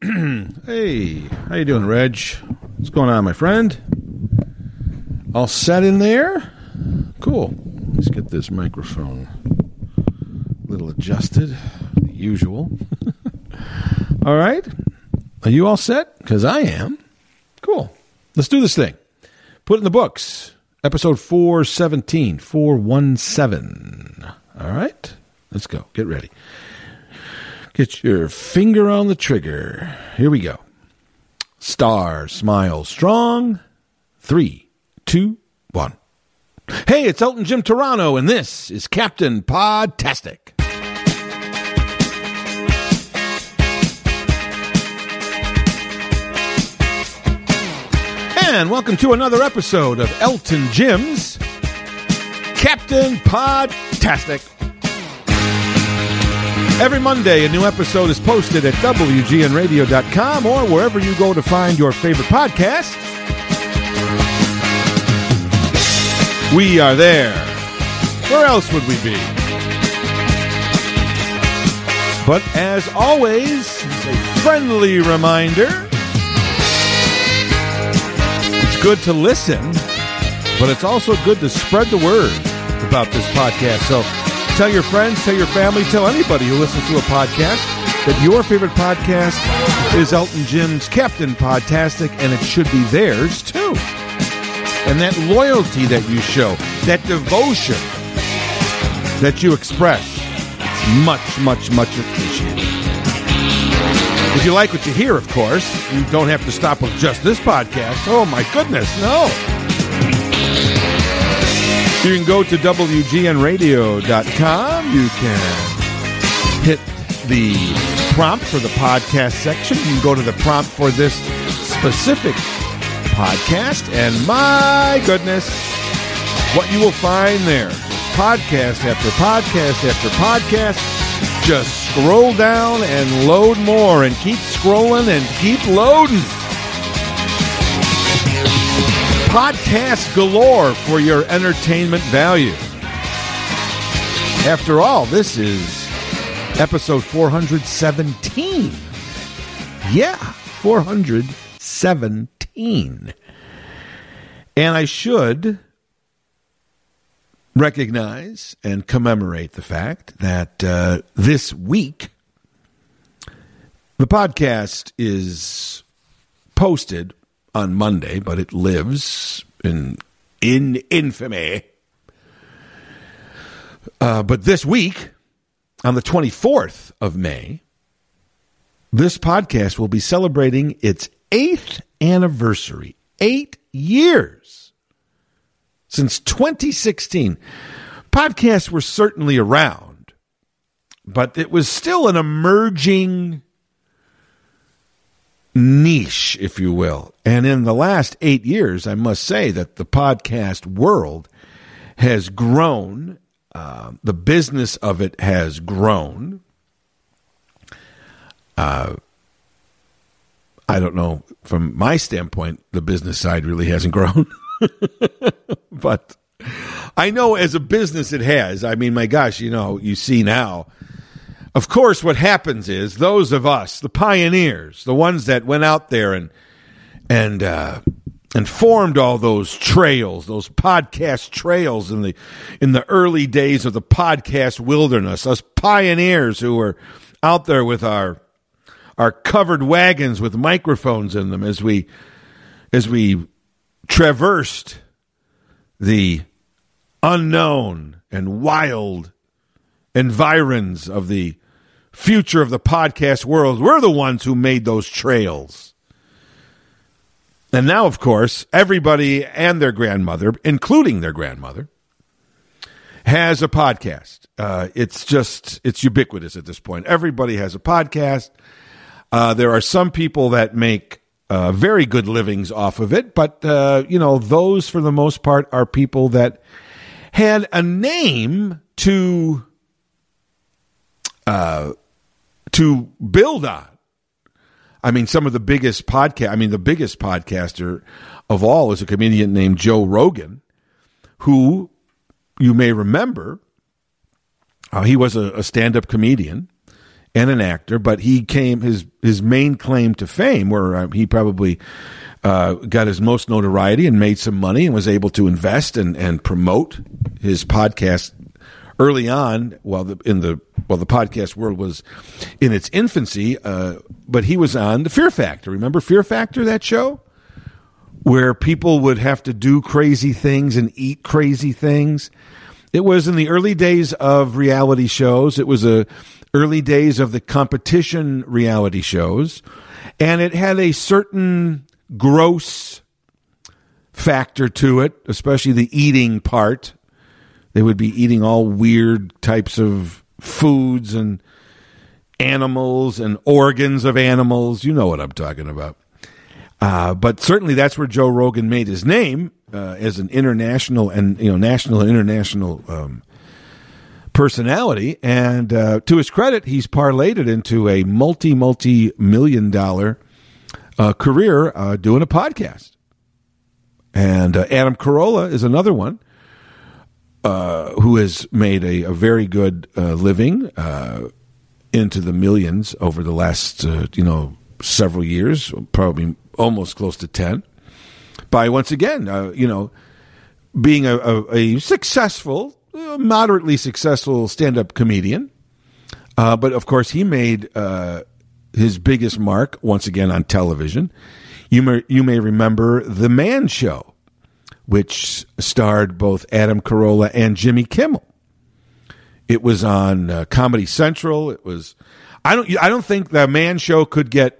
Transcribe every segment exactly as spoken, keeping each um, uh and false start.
Hey, how you doing, Reg? What's going on, my friend? All set in there? Cool. Let's get this microphone a little adjusted, the usual. All right. Are you all set? Because I am. Cool. Let's do this thing. Put it in the books. Episode four seventeen, four seventeen. All right. Let's go. Get ready. Get your finger on the trigger. Here we go. Star, smile, strong. Three, two, one. Hey, it's Elton Jim Turano, and this is Captain Podtastic. And welcome to another episode of Elton Jim's Captain Podtastic. Every Monday, a new episode is posted at W G N radio dot com or wherever you go to find your favorite podcast. We are there. Where else would we be? But as always, a friendly reminder, it's good to listen, but it's also good to spread the word about this podcast. So tell your friends, tell your family, tell anybody who listens to a podcast that your favorite podcast is Elton Jim's Captain Podtastic, and it should be theirs too. And that loyalty that you show, that devotion that you express, it's much, much, much appreciated. If you like what you hear, of course, you don't have to stop with just this podcast. Oh, my goodness, no. You can go to W G N radio dot com. You can hit the prompt for the podcast section. You can go to the prompt for this specific podcast. And my goodness, what you will find there is podcast after podcast after podcast. Just scroll down and load more and keep scrolling and keep loading. Podcast galore for your entertainment value. After all, this is episode four seventeen. Yeah, four seventeen. And I should recognize and commemorate the fact that uh, this week the podcast is posted on Monday, but it lives in in infamy. Uh, but this week, on the twenty-fourth of May, this podcast will be celebrating its eighth anniversary. Eight years since twenty sixteen. Podcasts were certainly around, but it was still an emerging niche, if you will. And in the last eight years, I must say that the podcast world has grown. Uh, the business of it has grown. Uh, I don't know, from my standpoint, the business side really hasn't grown. But I know as a business it has. I mean, my gosh, you know, you see now. Of course, what happens is those of us, the pioneers, the ones that went out there and and uh, and formed all those trails, those podcast trails in the in the early days of the podcast wilderness, us pioneers who were out there with our our covered wagons with microphones in them as we as we traversed the unknown and wild environs of the future of the podcast world. We're the ones who made those trails. And now, of course, everybody and their grandmother, including their grandmother, has a podcast. Uh, it's just, it's ubiquitous at this point. Everybody has a podcast. Uh, there are some people that make uh, very good livings off of it, but, uh, you know, those for the most part are people that had a name to uh, to build on. I mean, some of the biggest podcast, I mean, the biggest podcaster of all is a comedian named Joe Rogan, who you may remember, uh, he was a, a stand-up comedian, and an actor, but he came his his main claim to fame, where uh, he probably uh, got his most notoriety and made some money and was able to invest and, and promote his podcast early on, while the in the while the podcast world was in its infancy. Uh, but he was on the Fear Factor. Remember Fear Factor, that show, where people would have to do crazy things and eat crazy things. It was in the early days of reality shows. It was a early days of the competition reality shows, and it had a certain gross factor to it, especially the eating part. They would be eating all weird types of foods and animals and organs of animals. You know what I'm talking about. Uh, but certainly that's where Joe Rogan made his name uh, as an international and you know national and international um, personality. And uh, to his credit, he's parlayed it into a multi multi million dollar uh, career uh, doing a podcast. And uh, Adam Carolla is another one uh, who has made a, a very good uh, living uh, into the millions over the last uh, you know several years, probably almost close to ten, by once again, uh, you know, being a, a, a successful, uh, moderately successful stand-up comedian. Uh, but of course, he made uh, his biggest mark once again on television. You may you may remember The Man Show, which starred both Adam Carolla and Jimmy Kimmel. It was on uh, Comedy Central. It was I don't I don't think The Man Show could get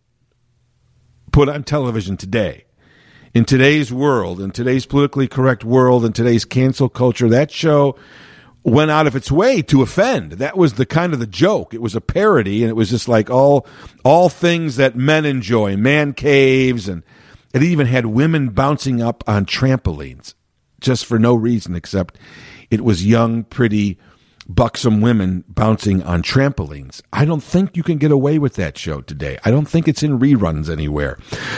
put on television today. In today's world, in today's politically correct world, in today's cancel culture, that show went out of its way to offend. That was the kind of the joke. It was a parody, and it was just like all all things that men enjoy, man caves, and it even had women bouncing up on trampolines just for no reason except it was young, pretty, buxom women bouncing on trampolines. I don't think you can get away with that show today. I don't think it's in reruns anywhere.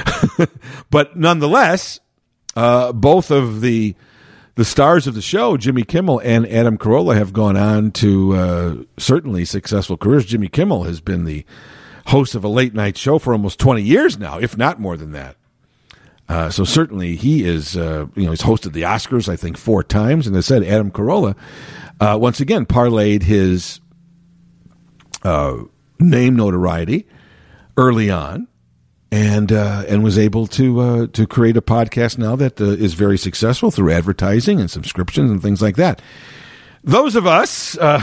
But nonetheless, uh, both of the the stars of the show, Jimmy Kimmel and Adam Carolla, have gone on to uh, certainly successful careers. Jimmy Kimmel has been the host of a late night show for almost twenty years now, if not more than that. Uh, so certainly he is, uh, you know, he's hosted the Oscars, I think, four times. And as I said, Adam Carolla, uh, once again, parlayed his uh, name notoriety early on and uh, and was able to uh, to create a podcast now that uh, is very successful through advertising and subscriptions and things like that. Those of us, uh,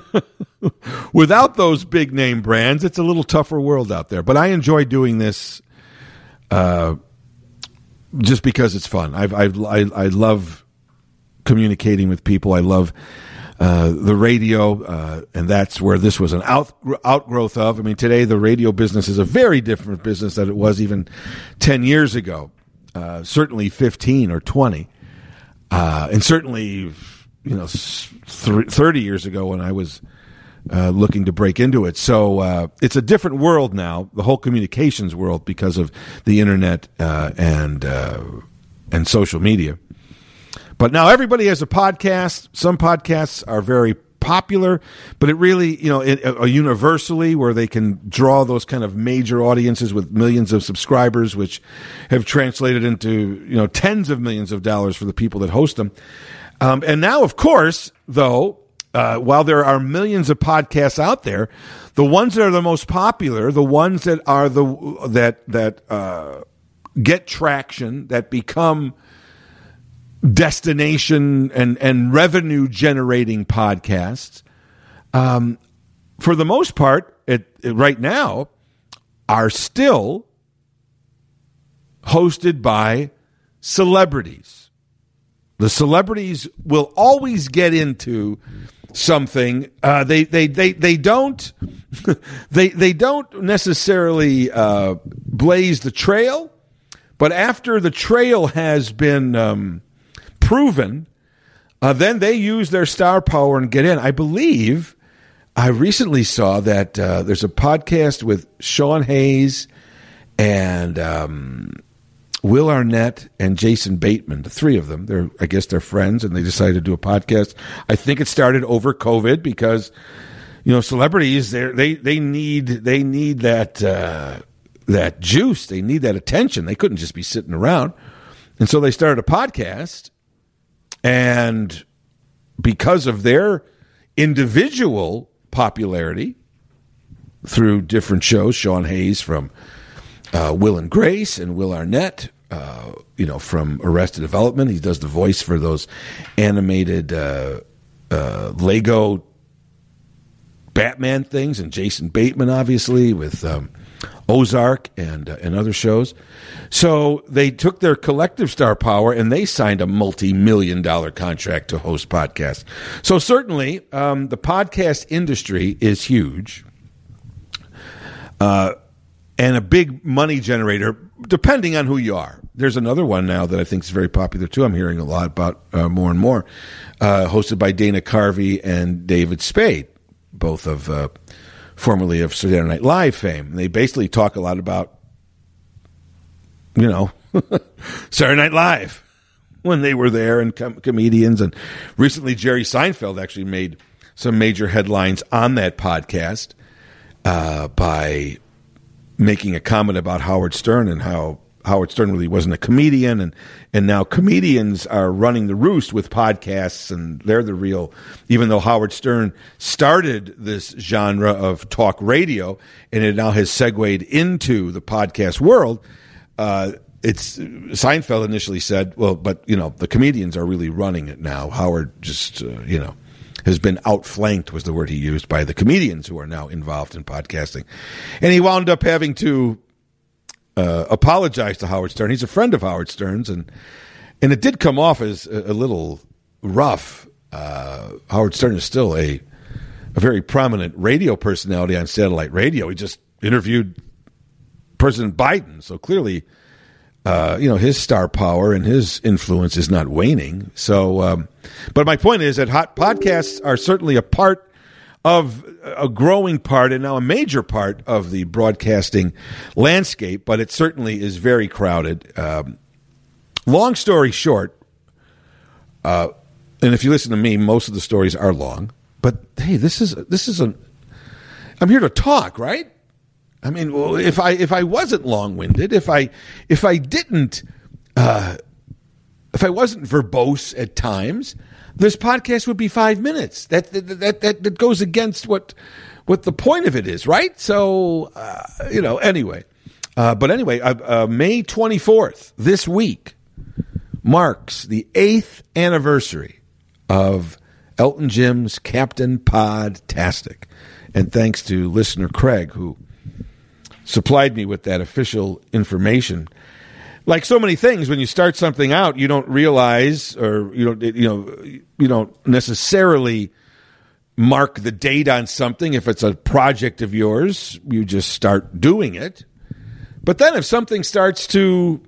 without those big name brands, it's a little tougher world out there. But I enjoy doing this uh just because it's fun. I've, I've, I I love communicating with people. I love uh, the radio, uh, and that's where this was an out, outgrowth of. I mean, today the radio business is a very different business than it was even ten years ago, uh, certainly fifteen or twenty, uh, and certainly, you know, thirty years ago when I was Uh, looking to break into it. So uh, it's a different world now, the whole communications world, because of the internet uh, and uh, and social media. But now everybody has a podcast. Some podcasts are very popular, but it really, you know, it, uh, universally where they can draw those kind of major audiences with millions of subscribers, which have translated into, you know, tens of millions of dollars for the people that host them. Um, and now, of course, though, Uh, while there are millions of podcasts out there, the ones that are the most popular, the ones that are the that that uh, get traction, that become destination and and revenue generating podcasts, um, for the most part, it, it, right now, are still hosted by celebrities. The celebrities will always get into something. Uh, they, they, they, they don't, they, they don't necessarily uh, blaze the trail, but after the trail has been um, proven, uh, then they use their star power and get in. I believe I recently saw that uh, there's a podcast with Sean Hayes and um, Will Arnett and Jason Bateman, the three of them. They're, I guess they're friends, and they decided to do a podcast. I think it started over COVID because you know, celebrities, they they need they need that uh, that juice. They need that attention. They couldn't just be sitting around. And so they started a podcast, and because of their individual popularity through different shows, Sean Hayes from uh, Will and Grace and Will Arnett, uh, you know, from Arrested Development. He does the voice for those animated uh, uh, Lego Batman things, and Jason Bateman, obviously, with um, Ozark and uh, and other shows. So they took their collective star power and they signed a multi-million dollar contract to host podcasts. So certainly um, the podcast industry is huge uh, and a big money generator, depending on who you are. There's another one now that I think is very popular too. I'm hearing a lot about uh, more and more, uh, hosted by Dana Carvey and David Spade, both of uh, formerly of Saturday Night Live fame. They basically talk a lot about, you know, Saturday Night Live when they were there, and com- comedians. And recently Jerry Seinfeld actually made some major headlines on that podcast uh, by making a comment about Howard Stern and how Howard Stern really wasn't a comedian, and, and now comedians are running the roost with podcasts, and they're the real, even though Howard Stern started this genre of talk radio, and it now has segued into the podcast world. Uh, it's Seinfeld initially said, well, but, you know, the comedians are really running it now. Howard just, uh, you know, has been outflanked, was the word he used, by the comedians who are now involved in podcasting. And he wound up having to uh, apologize to Howard Stern. He's a friend of Howard Stern's, and and it did come off as a, a little rough. Uh, Howard Stern is still a, a very prominent radio personality on satellite radio. He just interviewed President Biden, so clearly, uh, you know, his star power and his influence is not waning. So, um, but my point is that hot podcasts are certainly a part of a growing part, and now a major part of the broadcasting landscape. But it certainly is very crowded. Um, long story short, uh, and if you listen to me, most of the stories are long. But hey, this is this is a. I'm here to talk, right? I mean, well, if I if I wasn't long-winded, if I if I didn't, uh, if I wasn't verbose at times, this podcast would be five minutes. That that that that, that goes against what what the point of it is, right? So uh, you know, anyway. Uh, but anyway, uh, uh, May twenty-fourth this week marks the eighth anniversary of Elton Jim's Captain Podtastic, and thanks to listener Craig, who supplied me with that official information. Like so many things, when you start something out, you don't realize, or you don't, you know, you don't necessarily mark the date on something. If it's a project of yours, you just start doing it. But then if something starts to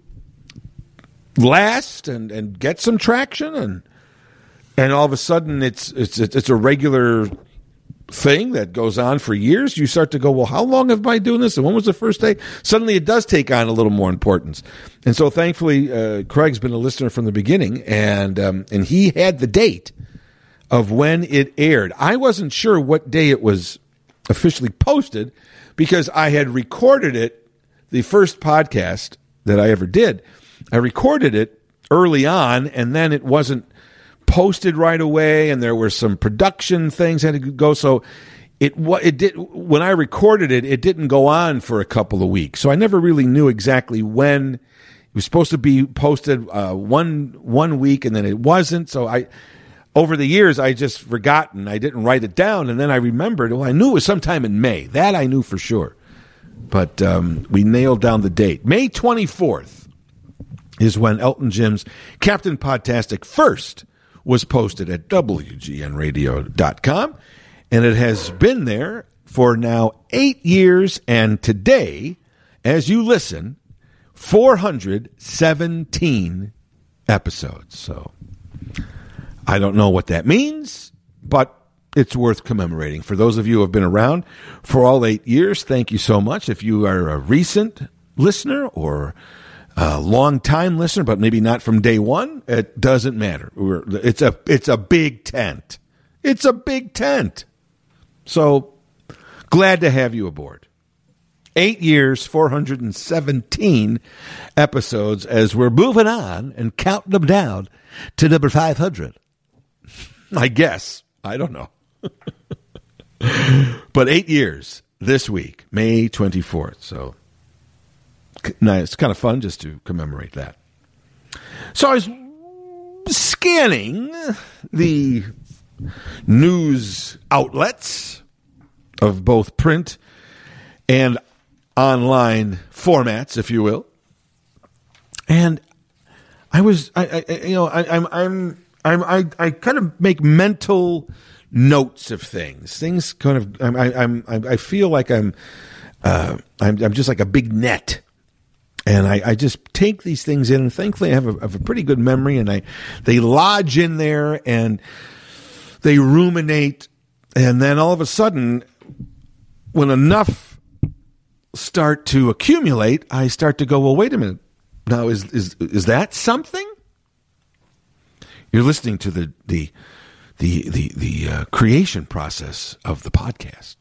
last and, and get some traction, and and all of a sudden it's it's it's a regular thing that goes on for years, you start to go, well, how long have I been doing this, and when was the first day? Suddenly it does take on a little more importance. And so thankfully uh, Craig's been a listener from the beginning, and um, and he had the date of when it aired. I wasn't sure what day it was officially posted, because I had recorded it, the first podcast that I ever did, I recorded it early on, and then it wasn't posted right away, and there were some production things that had to go. So it it did when I recorded it, it didn't go on for a couple of weeks. So I never really knew exactly when it was supposed to be posted. Uh, one one week, and then it wasn't. So I, over the years, I just forgotten. I didn't write it down, and then I remembered. Well, I knew it was sometime in May. That I knew for sure. But um, we nailed down the date. May twenty-fourth is when Elton Jim's Captain Podtastic first was posted at W G N radio dot com, and it has been there for now eight years, and today, as you listen, four hundred seventeen episodes. So I don't know what that means, but it's worth commemorating. For those of you who have been around for all eight years, thank you so much. If you are a recent listener or a long-time listener, but maybe not from day one, it doesn't matter. We're, it's a it's a big tent. It's a big tent. So glad to have you aboard. Eight years, four hundred seventeen episodes as we're moving on and counting them down to number five hundred. I guess. I don't know. But eight years this week, May twenty-fourth. So nice. It's kind of fun just to commemorate that. So I was scanning the news outlets of both print and online formats, if you will, and I was, I, I you know, I, I'm, I'm, I'm, I, I kind of make mental notes of things. Things kind of, I'm, I, I'm, I feel like I'm, uh, I'm, I'm just like a big net. And I, I just take these things in, and thankfully I have a, have a pretty good memory, and I, they lodge in there, and they ruminate, and then all of a sudden, when enough start to accumulate, I start to go, well, wait a minute. Now, is is is that something? You're listening to the the the the, the uh, creation process of the podcast,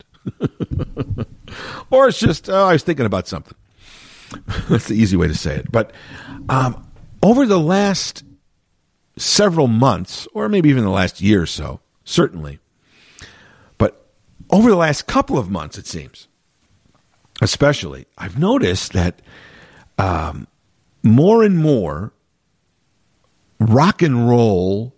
or it's just oh, I was thinking about something. That's the easy way to say it. But um, over the last several months, or maybe even the last year or so, certainly, but over the last couple of months, it seems, especially, I've noticed that um, more and more rock and roll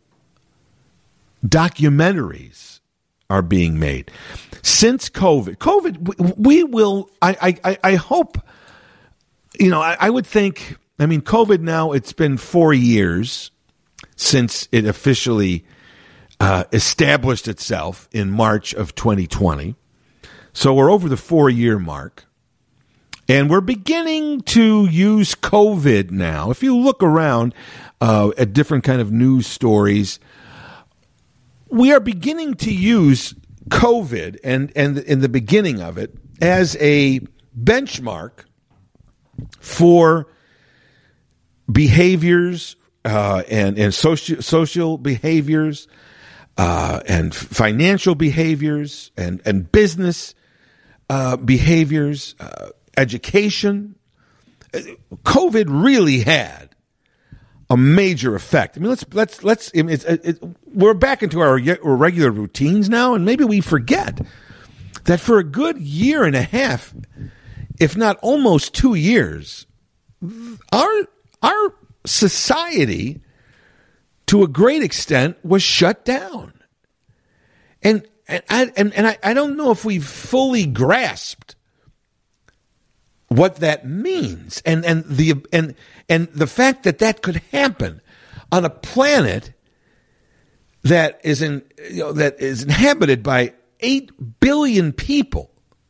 documentaries are being made. Since COVID, COVID, we will, I, I, I hope, you know, I, I would think, I mean, COVID now, it's been four years since it officially uh, established itself in March of twenty twenty. So we're over the four-year mark. And we're beginning to use COVID now. If you look around uh, at different kind of news stories, we are beginning to use COVID and, and in the beginning of it as a benchmark for behaviors uh, and, and social, social behaviors uh, and financial behaviors and, and business uh, behaviors, uh, education. COVID really had a major effect. I mean, let's let's let's. I mean, it's, it, we're back into our regular routines now, and maybe we forget that for a good year and a half, if not almost two years, our our society, to a great extent, was shut down, and and I and, and I, I don't know if we've fully grasped what that means, and and the and and the fact that that could happen on a planet that is in you know that is inhabited by eight billion people.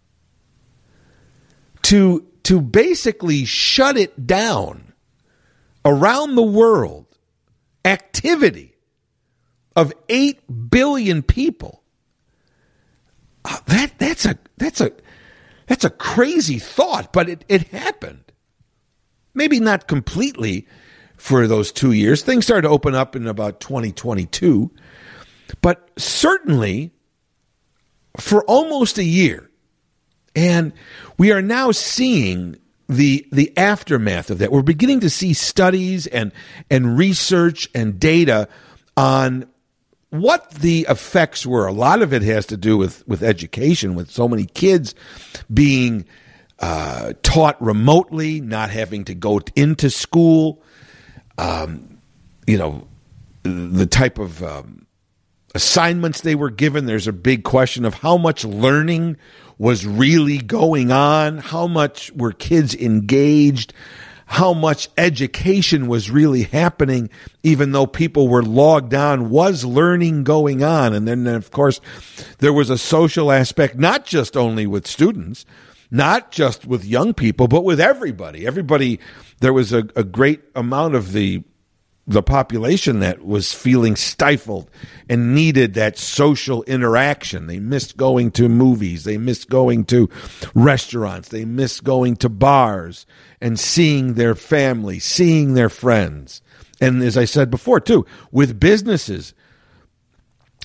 To to basically shut it down around the world, activity of eight billion people. Uh, that that's a that's a that's a crazy thought, but it, it happened. Maybe not completely for those two years. Things started to open up in about twenty twenty-two, but certainly for almost a year. And we are now seeing the the aftermath of that. We're beginning to see studies and and research and data on what the effects were. A lot of it has to do with, with education, with so many kids being uh, taught remotely, not having to go into school. Um, you know, the type of um, assignments they were given. There's a big question of how much learning was really going on, how much were kids engaged, how much education was really happening, even though people were logged on, was learning going on. And then, of course, there was a social aspect, not just only with students, not just with young people, but with everybody. Everybody, there was a, a great amount of the the population that was feeling stifled and needed that social interaction. They missed going to movies. They missed going to restaurants. They missed going to bars and seeing their family, seeing their friends. And as I said before, too, with businesses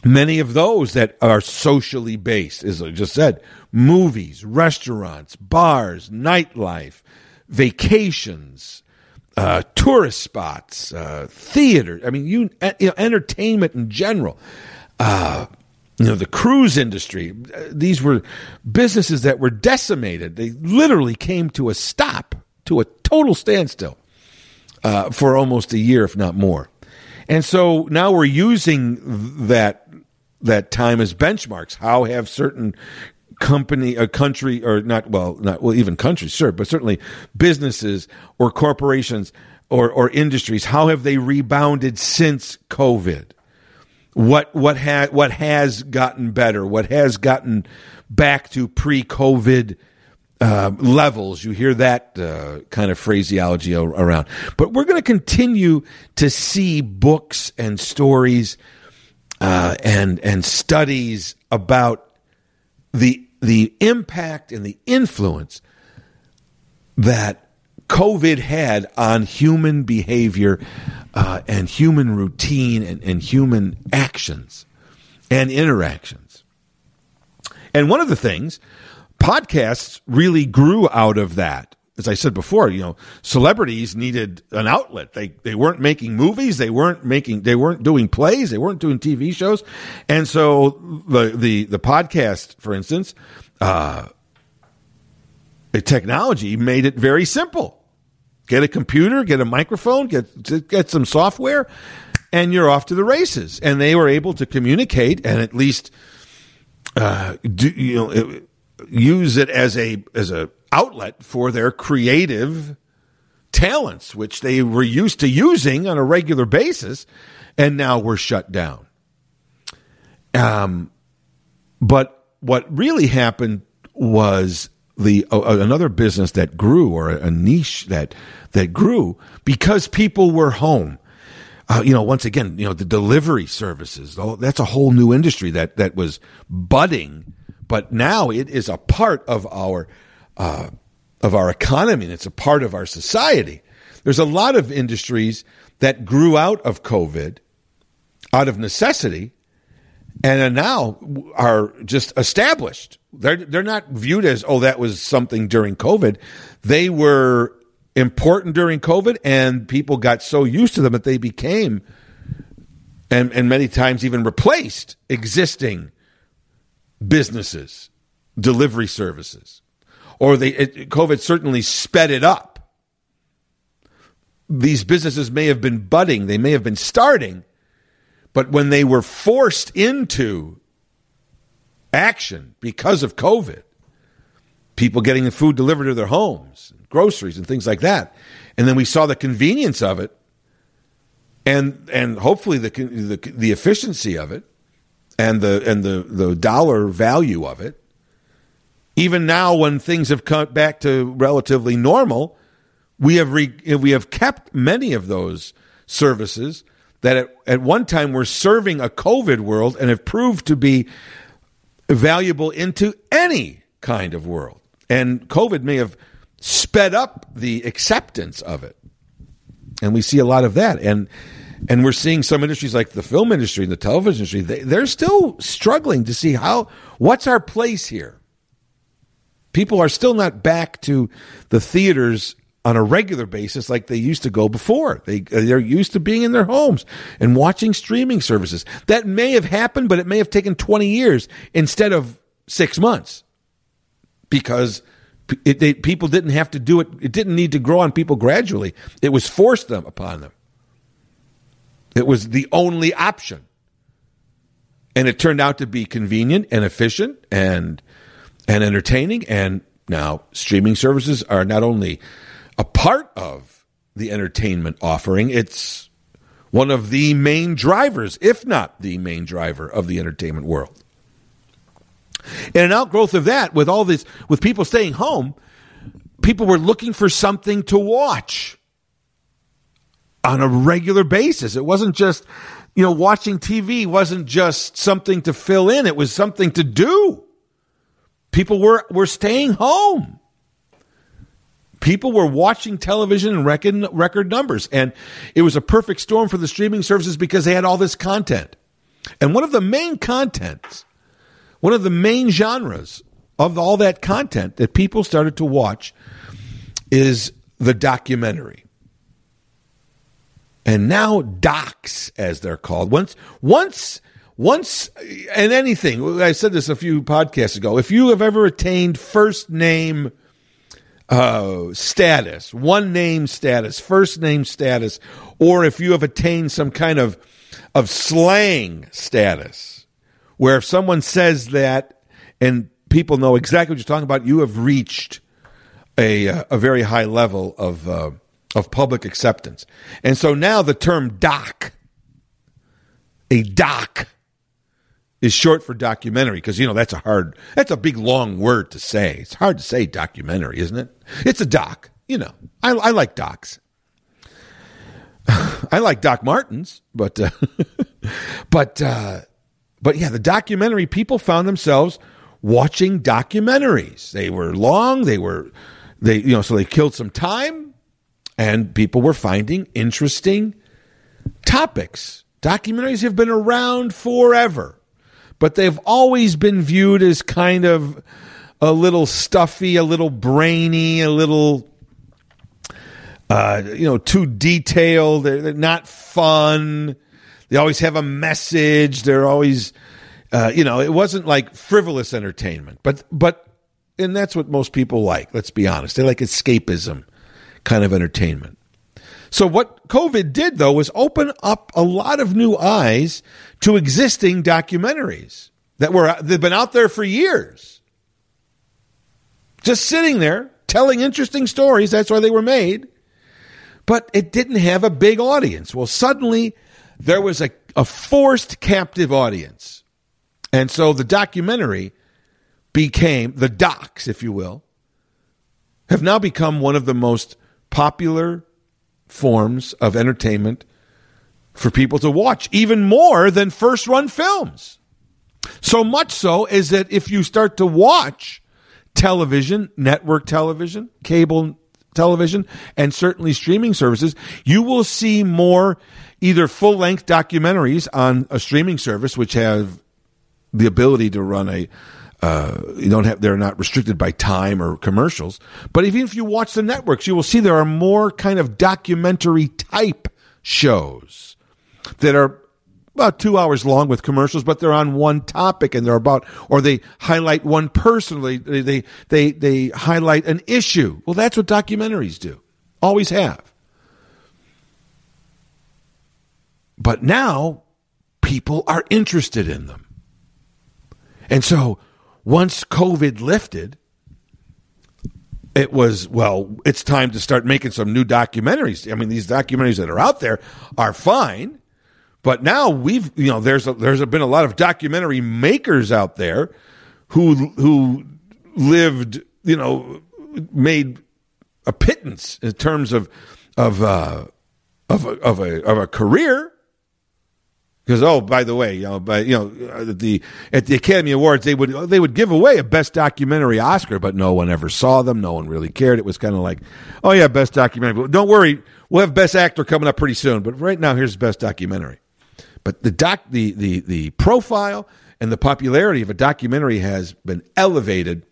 many of those that are socially based, as I just said, movies, restaurants, bars, nightlife, vacations, uh, tourist spots, uh, theater. I mean, you, you know, entertainment in general. Uh, you know, the cruise industry. These were businesses that were decimated. They literally came to a stop, to a total standstill uh, for almost a year, if not more. And so now we're using that that time as benchmarks. How have certain company, a country, or not, well, not well, even countries, sure, but certainly businesses or corporations or, or industries, how have they rebounded since COVID? What what ha- what has gotten better? What has gotten back to pre-COVID uh, levels? You hear that uh, kind of phraseology around. But we're going to continue to see books and stories uh, and and studies about the the impact and the influence that COVID had on human behavior uh, and human routine and, and human actions and interactions. And one of the things, podcasts really grew out of that. As I said before, you know, celebrities needed an outlet. They they weren't making movies, they weren't making they weren't doing plays, they weren't doing T V shows. And so the the the podcast, for instance, uh the technology made it very simple. Get a computer, get a microphone, get get some software, and you're off to the races. And they were able to communicate and at least uh, do, you know, use it as a as a outlet for their creative talents, which they were used to using on a regular basis, and now were shut down. Um, but what really happened was the uh, another business that grew, or a, a niche that that grew because people were home. Uh, you know, once again, you know, the delivery services, oh, that's a whole new industry that that was budding, but now it is a part of our uh, of our economy, and it's a part of our society. There's a lot of industries that grew out of COVID, out of necessity, and now are just established. They're they're not viewed as, oh, that was something during COVID. They were important during COVID, and people got so used to them that they became, and, and many times even replaced, existing businesses, delivery services. Or they it, COVID certainly sped it up. These businesses may have been budding, they may have been starting, but when they were forced into action because of COVID, people getting the food delivered to their homes, groceries and things like that, and then we saw the convenience of it, and and hopefully the the, the efficiency of it, and the and the, the dollar value of it. Even now, when things have come back to relatively normal, we have re, we have kept many of those services that at, at one time were serving a COVID world and have proved to be valuable into any kind of world. And COVID may have sped up the acceptance of it. And we see a lot of that. And and we're seeing some industries like the film industry and the television industry, they, they're still struggling to see how, what's our place here? People are still not back to the theaters on a regular basis like they used to go before. They, they're used to being in their homes and watching streaming services. That may have happened, but it may have taken twenty years instead of six months because it, they, people didn't have to do it. It didn't need to grow on people gradually. It was forced them upon them. It was the only option. And it turned out to be convenient and efficient and and entertaining. And now streaming services are not only a part of the entertainment offering, it's one of the main drivers, if not the main driver of the entertainment world. And an outgrowth of that, with all this, with people staying home, people were looking for something to watch on a regular basis. It wasn't just, you know, watching T V wasn't just something to fill in. It was something to do. People were, were staying home. People were watching television in record, record numbers. And it was a perfect storm for the streaming services because they had all this content. And one of the main contents, one of the main genres of all that content that people started to watch is the documentary. And now docs, as they're called. Once, once, once, and anything, I said this a few podcasts ago, if you have ever attained first name uh, status, one name status, first name status, or if you have attained some kind of, of slang status, where if someone says that and people know exactly what you're talking about, you have reached a, a very high level of uh, of public acceptance. And so now the term doc, a doc, is short for documentary because, you know, that's a hard, that's a big, long word to say. It's hard to say documentary, isn't it? It's a doc. You know, I, I like docs. I like Doc Martens, but, uh, but, uh, but yeah, the documentary, people found themselves watching documentaries. They were long, they were, they, you know, so they killed some time, and people were finding interesting topics. Documentaries have been around forever, but they've always been viewed as kind of a little stuffy, a little brainy, a little, uh, you know, too detailed. They're, they're not fun. They always have a message. They're always, uh, you know, it wasn't like frivolous entertainment, but, but, and that's what most people like. Let's be honest. They like escapism kind of entertainment. So what COVID did, though, was open up a lot of new eyes to existing documentaries that were, they've been out there for years. Just sitting there, telling interesting stories. That's why they were made. But it didn't have a big audience. Well, suddenly there was a, a forced captive audience. And so the documentary became, the docs, if you will, have now become one of the most popular forms of entertainment for people to watch, even more than first-run films. So much so is that if you start to watch television, network television, cable television, and certainly streaming services, you will see more either full-length documentaries on a streaming service, which have the ability to run a Uh, you don't have, they're not restricted by time or commercials. But even if you watch the networks, you will see there are more kind of documentary type shows that are about two hours long with commercials, but they're on one topic and they're about, or they highlight one person. They, they, they, they highlight an issue. Well, that's what documentaries do. Always have. But now people are interested in them. And so, once COVID lifted, it was, well, it's time to start making some new documentaries. I mean, these documentaries that are out there are fine, but now we've, you know, there's a, there's been a lot of documentary makers out there who who lived, you know, made a pittance in terms of of uh, of a, of a of a career. Because, oh, by the way, you know, by, you know, at the at the Academy Awards, they would they would give away a Best Documentary Oscar, but no one ever saw them. No one really cared. It was kind of like, oh yeah, Best Documentary. But don't worry, we'll have Best Actor coming up pretty soon. But right now, here's Best Documentary. But the doc, the the the profile and the popularity of a documentary has been elevated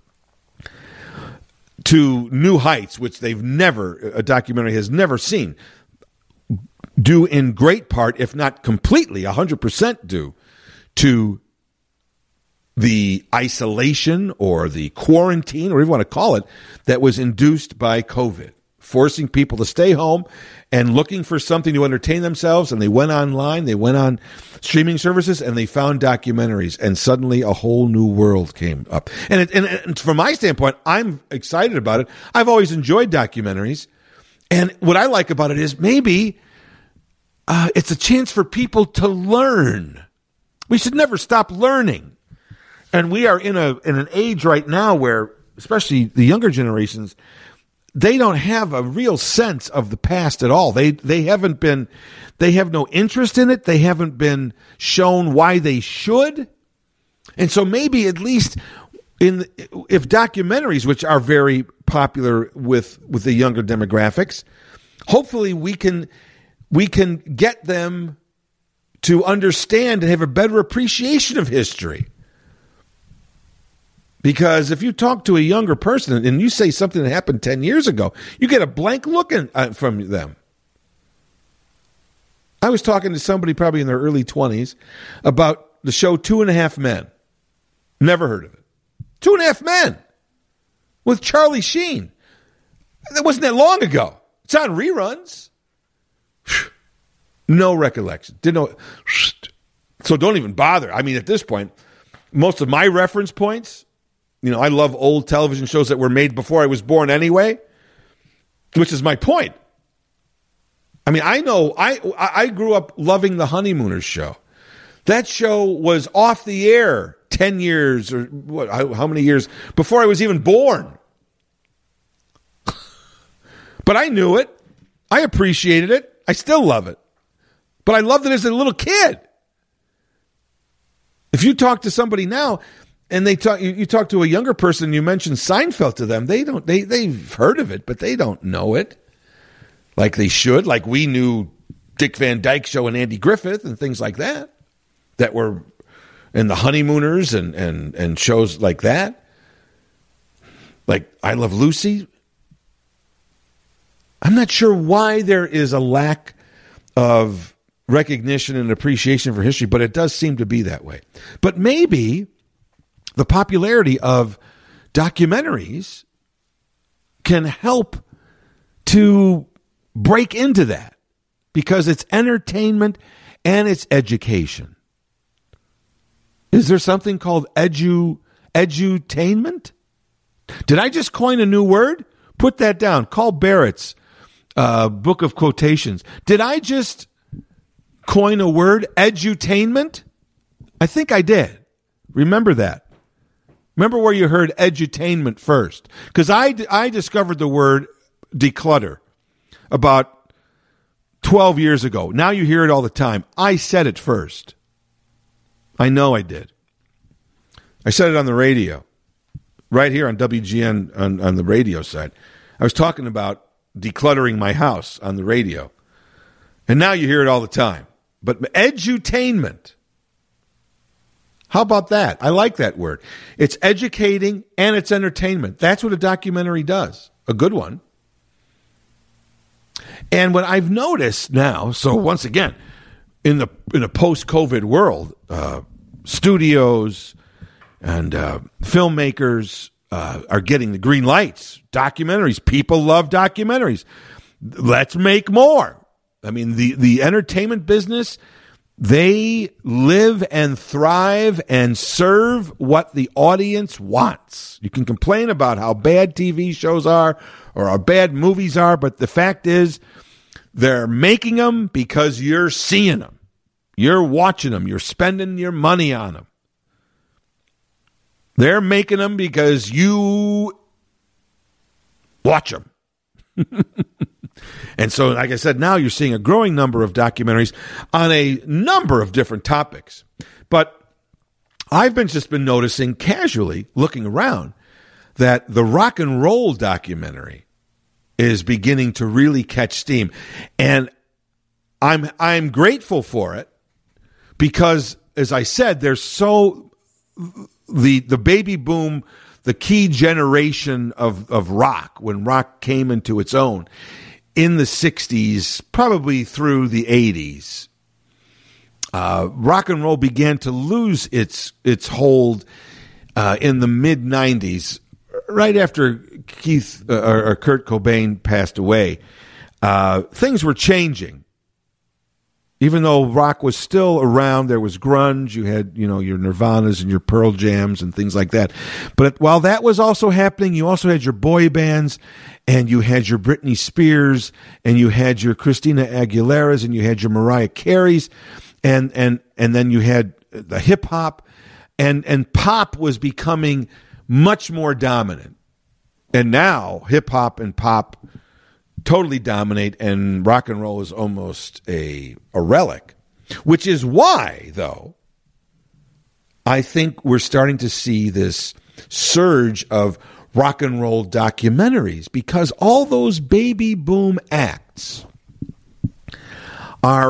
to new heights, which they've never a documentary has never seen. Due in great part, if not completely, one hundred percent due to the isolation or the quarantine, or whatever you want to call it, that was induced by COVID, forcing people to stay home and looking for something to entertain themselves. And they went online, they went on streaming services, and they found documentaries, and suddenly a whole new world came up. And, it, and, and from my standpoint, I'm excited about it. I've always enjoyed documentaries. And what I like about it is maybe Uh, it's a chance for people to learn. We should never stop learning. And we are in a in an age right now where, especially the younger generations, they don't have a real sense of the past at all. They they haven't been, they have no interest in it. They haven't been shown why they should. And so maybe at least in if documentaries, which are very popular with with the younger demographics, hopefully we can. We can get them to understand and have a better appreciation of history. Because if you talk to a younger person and you say something that happened ten years ago, you get a blank look in, uh, from them. I was talking to somebody probably in their early twenties about the show Two and a Half Men. Never heard of it. Two and a Half Men with Charlie Sheen. That wasn't that long ago. It's on reruns. No recollection. Didn't know. So don't even bother. I mean, at this point, most of my reference points, you know, I love old television shows that were made before I was born anyway, which is my point. I mean, I know, I I grew up loving The Honeymooners show. That show was off the air ten years or what, how, how many years before I was even born. But I knew it. I appreciated it. I still love it. But I loved it as a little kid. If you talk to somebody now and they talk, you, you talk to a younger person and you mention Seinfeld to them, they don't, they, they've heard of it, but they don't know it like they should. Like we knew Dick Van Dyke Show and Andy Griffith and things like that, that were in The Honeymooners and, and, and shows like that. Like I Love Lucy. I'm not sure why there is a lack of recognition and appreciation for history, but it does seem to be that way. But maybe the popularity of documentaries can help to break into that because it's entertainment and it's education. Is there something called edu edutainment? Did I just coin a new word? Put that down. Call Barrett's uh, book of quotations. Did I just coin a word, edutainment? I think I did. Remember that. Remember where you heard edutainment first. Because I, I discovered the word declutter about twelve years ago. Now you hear it all the time. I said it first. I know I did. I said it on the radio. Right here on W G N on, on the radio side. I was talking about decluttering my house on the radio. And now you hear it all the time. But edutainment. How about that? I like that word. It's educating and it's entertainment. That's what a documentary does. A good one. And what I've noticed now, so once again, in the in a post-COVID world, uh, studios and uh, filmmakers uh, are getting the green lights. Documentaries. People love documentaries. Let's make more. I mean, the, the entertainment business, they live and thrive and serve what the audience wants. You can complain about how bad T V shows are or how bad movies are, but the fact is they're making them because you're seeing them. You're watching them. You're spending your money on them. They're making them because you watch them. And so, like I said, now you're seeing a growing number of documentaries on a number of different topics. But I've been just been noticing casually, looking around, that the rock and roll documentary is beginning to really catch steam. And I'm I'm grateful for it because, as I said, there's so the the baby boom, the key generation of, of rock, when rock came into its own in the sixties, probably through the eighties, uh, rock and roll began to lose its its hold uh, in the mid nineties, right after Keith uh, or Kurt Cobain passed away. Uh, things were changing. Even though rock was still around, there was grunge. You had, you know, your Nirvanas and your Pearl Jams and things like that. But while that was also happening, you also had your boy bands, and you had your Britney Spears, and you had your Christina Aguileras, and you had your Mariah Careys, and and and then you had the hip hop, and and pop was becoming much more dominant. And now hip hop and pop totally dominate, and rock and roll is almost a, a relic, which is why, though, I think we're starting to see this surge of rock and roll documentaries, because all those baby boom acts are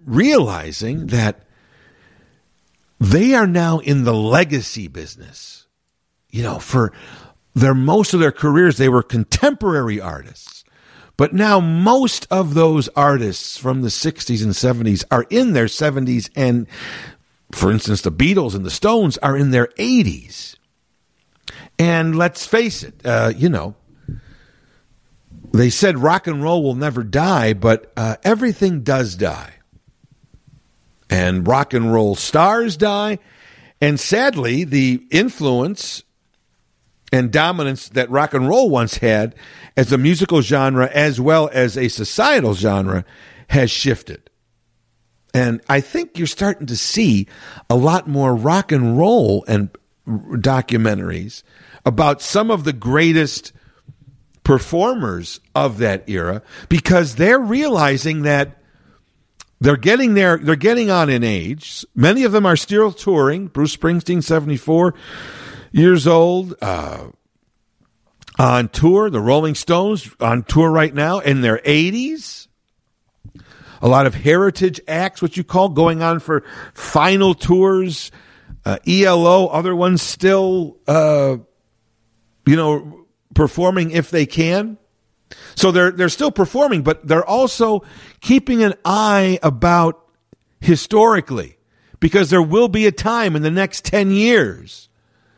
realizing that they are now in the legacy business. You know, for their most of their careers, they were contemporary artists. But now most of those artists from the sixties and seventies are in their seventies, and for instance, the Beatles and the Stones are in their eighties. And let's face it, uh, you know, they said rock and roll will never die, but uh, everything does die. And rock and roll stars die. And sadly, the influence and dominance that rock and roll once had as a musical genre as well as a societal genre has shifted. And I think you're starting to see a lot more rock and roll and documentaries about some of the greatest performers of that era, because they're realizing that they're getting there, they're getting on in age. Many of them are still touring. Bruce Springsteen, seventy-four years old, uh, on tour. The Rolling Stones on tour right now in their eighties. A lot of heritage acts, what you call, going on for final tours. Uh, E L O, other ones still, uh, you know, performing if they can. So they're they're still performing, but they're also keeping an eye about historically, because there will be a time in the next ten years.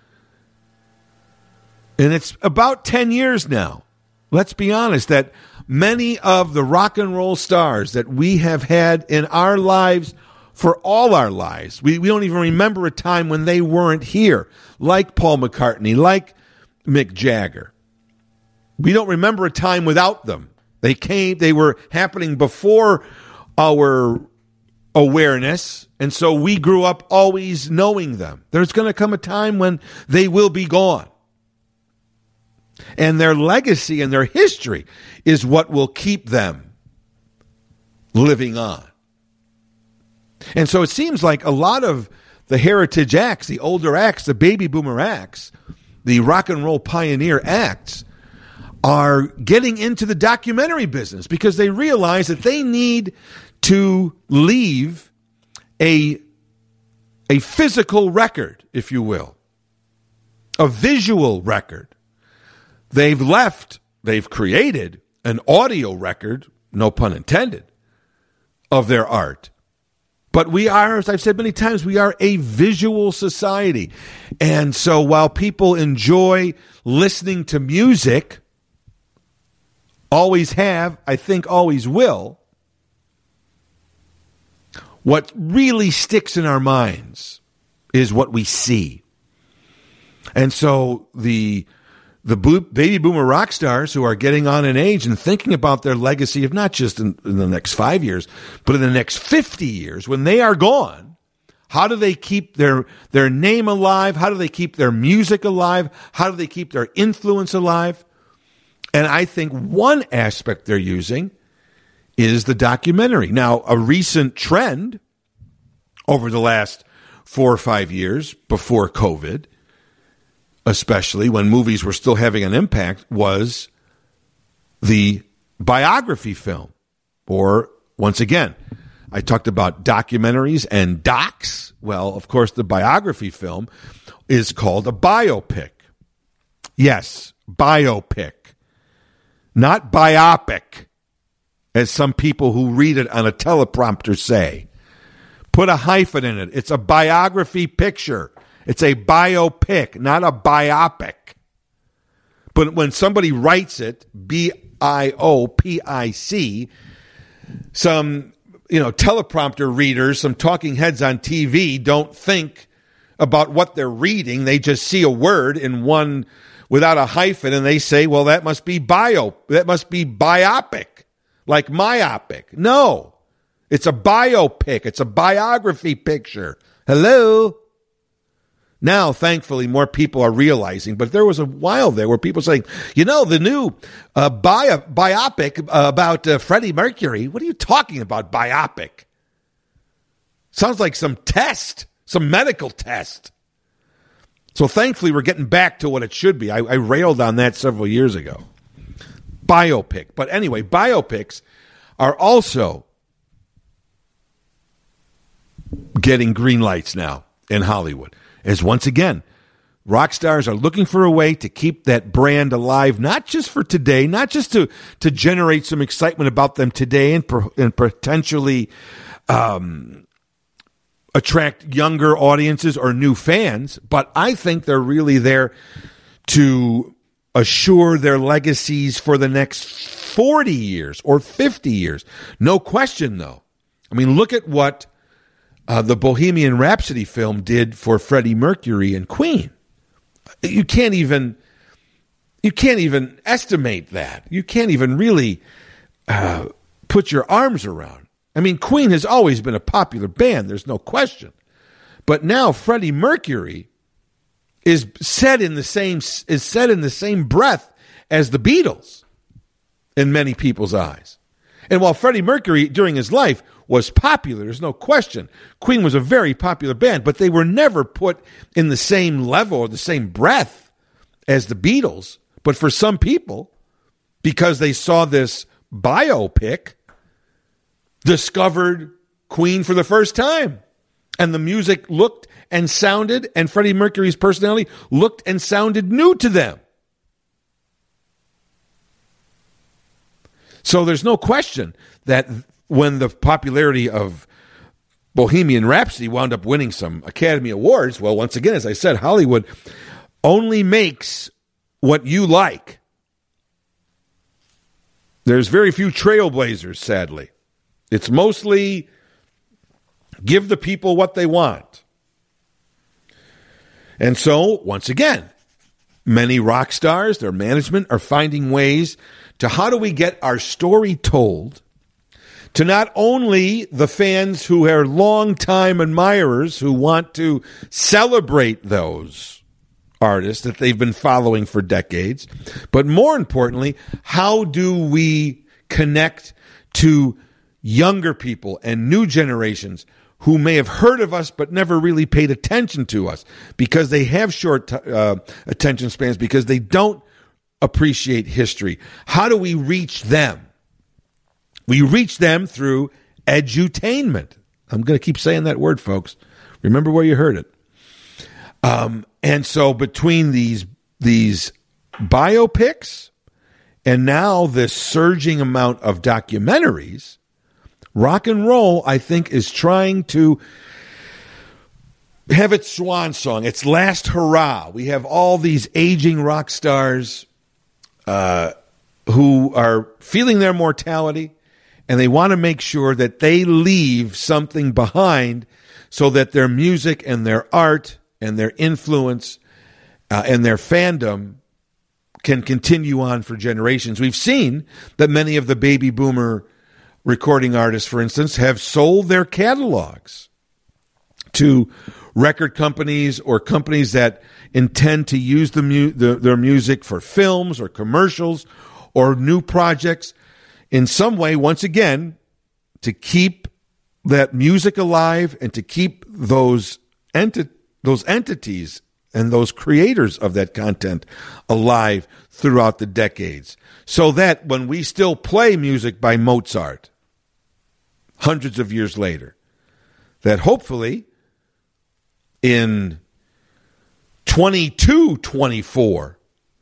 And it's about ten years now, let's be honest, that many of the rock and roll stars that we have had in our lives for all our lives, we, we don't even remember a time when they weren't here, like Paul McCartney, like Mick Jagger. We don't remember a time without them. They came, they were happening before our awareness, and so we grew up always knowing them. There's going to come a time when they will be gone. And their legacy and their history is what will keep them living on. And so it seems like a lot of the heritage acts, the older acts, the baby boomer acts, the rock and roll pioneer acts, are getting into the documentary business because they realize that they need to leave a, a physical record, if you will, a visual record. They've left, they've created an audio record, no pun intended, of their art. But we are, as I've said many times, we are a visual society. And so while people enjoy listening to music, always have, I think always will, what really sticks in our minds is what we see. And so the the baby boomer rock stars who are getting on in age and thinking about their legacy of not just in, in the next five years, but in the next fifty years, when they are gone, how do they keep their, their name alive? How do they keep their music alive? How do they keep their influence alive? And I think one aspect they're using is the documentary. Now, a recent trend over the last four or five years before COVID, especially when movies were still having an impact, was the biography film. Or, once again, I talked about documentaries and docs. Well, of course, the biography film is called a biopic. Yes, biopic. Not biopic, as some people who read it on a teleprompter say. Put a hyphen in it. It's a biography picture. It's a biopic, not a biopic. But when somebody writes it, B I O P I C, some, you know, teleprompter readers, some talking heads on T V don't think about what they're reading. They just see a word in one without a hyphen, and they say, well, that must be bio, that must be biopic, like myopic. No, it's a biopic. It's a biography picture. Hello? Now, thankfully, more people are realizing, but there was a while there where people saying, you know, the new uh, bio, biopic uh, about uh, Freddie Mercury, what are you talking about, biopic? Sounds like some test, some medical test. So thankfully, we're getting back to what it should be. I, I railed on that several years ago. Biopic. But anyway, biopics are also getting green lights now in Hollywood. As once again, rock stars are looking for a way to keep that brand alive, not just for today, not just to, to generate some excitement about them today and, per, and potentially um, attract younger audiences or new fans, but I think they're really there to assure their legacies for the next forty years or fifty years. No question, though. I mean, look at what uh, the Bohemian Rhapsody film did for Freddie Mercury and Queen. You can't even you can't even estimate that. You can't even really uh, put your arms around. I mean, Queen has always been a popular band. There's no question. But now Freddie Mercury is said in the same is said in the same breath as the Beatles in many people's eyes. And while Freddie Mercury during his life was popular, there's no question, Queen was a very popular band, but they were never put in the same level or the same breath as the Beatles. But for some people, because they saw this biopic, discovered Queen for the first time. And the music looked and sounded, and Freddie Mercury's personality looked and sounded new to them. So there's no question that when the popularity of Bohemian Rhapsody wound up winning some Academy Awards, well, once again, as I said, Hollywood only makes what you like. There's very few trailblazers, sadly. It's mostly give the people what they want. And so, once again, many rock stars, their management, are finding ways to how do we get our story told to not only the fans who are longtime admirers who want to celebrate those artists that they've been following for decades, but more importantly, how do we connect to younger people and new generations who may have heard of us but never really paid attention to us because they have short uh, attention spans, because they don't appreciate history? How do we reach them? We reach them through edutainment. I'm going to keep saying that word, folks. Remember where you heard it. Um, and so between these these biopics and now this surging amount of documentaries, rock and roll, I think, is trying to have its swan song, its last hurrah. We have all these aging rock stars uh, who are feeling their mortality, and they want to make sure that they leave something behind so that their music and their art and their influence uh, and their fandom can continue on for generations. We've seen that many of the baby boomer recording artists, for instance, have sold their catalogs to record companies or companies that intend to use the, mu- the their music for films or commercials or new projects in some way, once again, to keep that music alive and to keep those enti- those entities and those creators of that content alive throughout the decades, so that when we still play music by Mozart hundreds of years later, that hopefully in twenty-two twenty-four,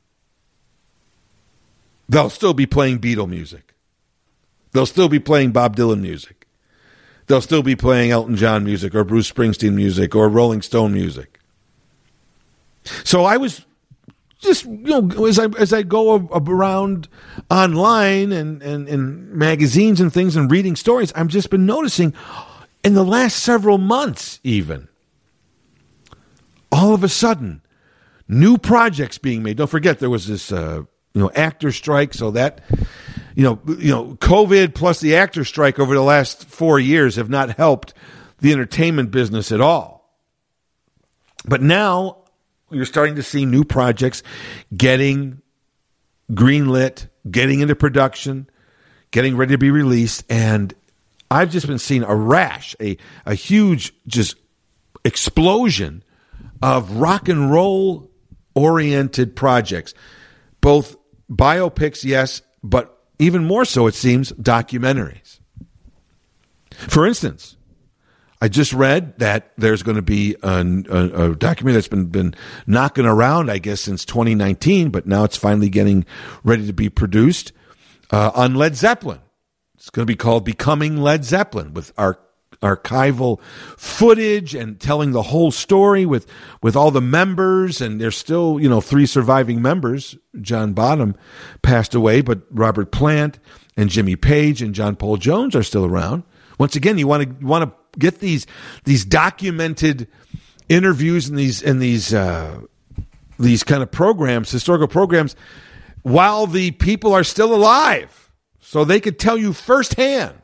they'll still be playing Beatle music. They'll still be playing Bob Dylan music. They'll still be playing Elton John music or Bruce Springsteen music or Rolling Stone music. So I was just, you know, as I as I go around online and, and, and magazines and things and reading stories, I've just been noticing in the last several months even, all of a sudden, new projects being made. Don't forget there was this uh, you know actor strike, so that you know you know COVID plus the actor strike over the last four years have not helped the entertainment business at all. But now you're starting to see new projects getting greenlit, getting into production, getting ready to be released, and I've just been seeing a rash, a a huge just explosion of rock and roll oriented projects, both biopics, yes, but even more so, it seems, documentaries. For instance, I just read that there's going to be a, a, a documentary that's been, been knocking around, I guess, since twenty nineteen, but now it's finally getting ready to be produced uh, on Led Zeppelin. It's going to be called Becoming Led Zeppelin, with our archival footage and telling the whole story with, with all the members. And there's still, you know, three surviving members. John Bonham passed away, but Robert Plant and Jimmy Page and John Paul Jones are still around. Once again, you want to you want to get these these documented interviews and these and these uh, these kind of programs, historical programs, while the people are still alive, so they could tell you firsthand.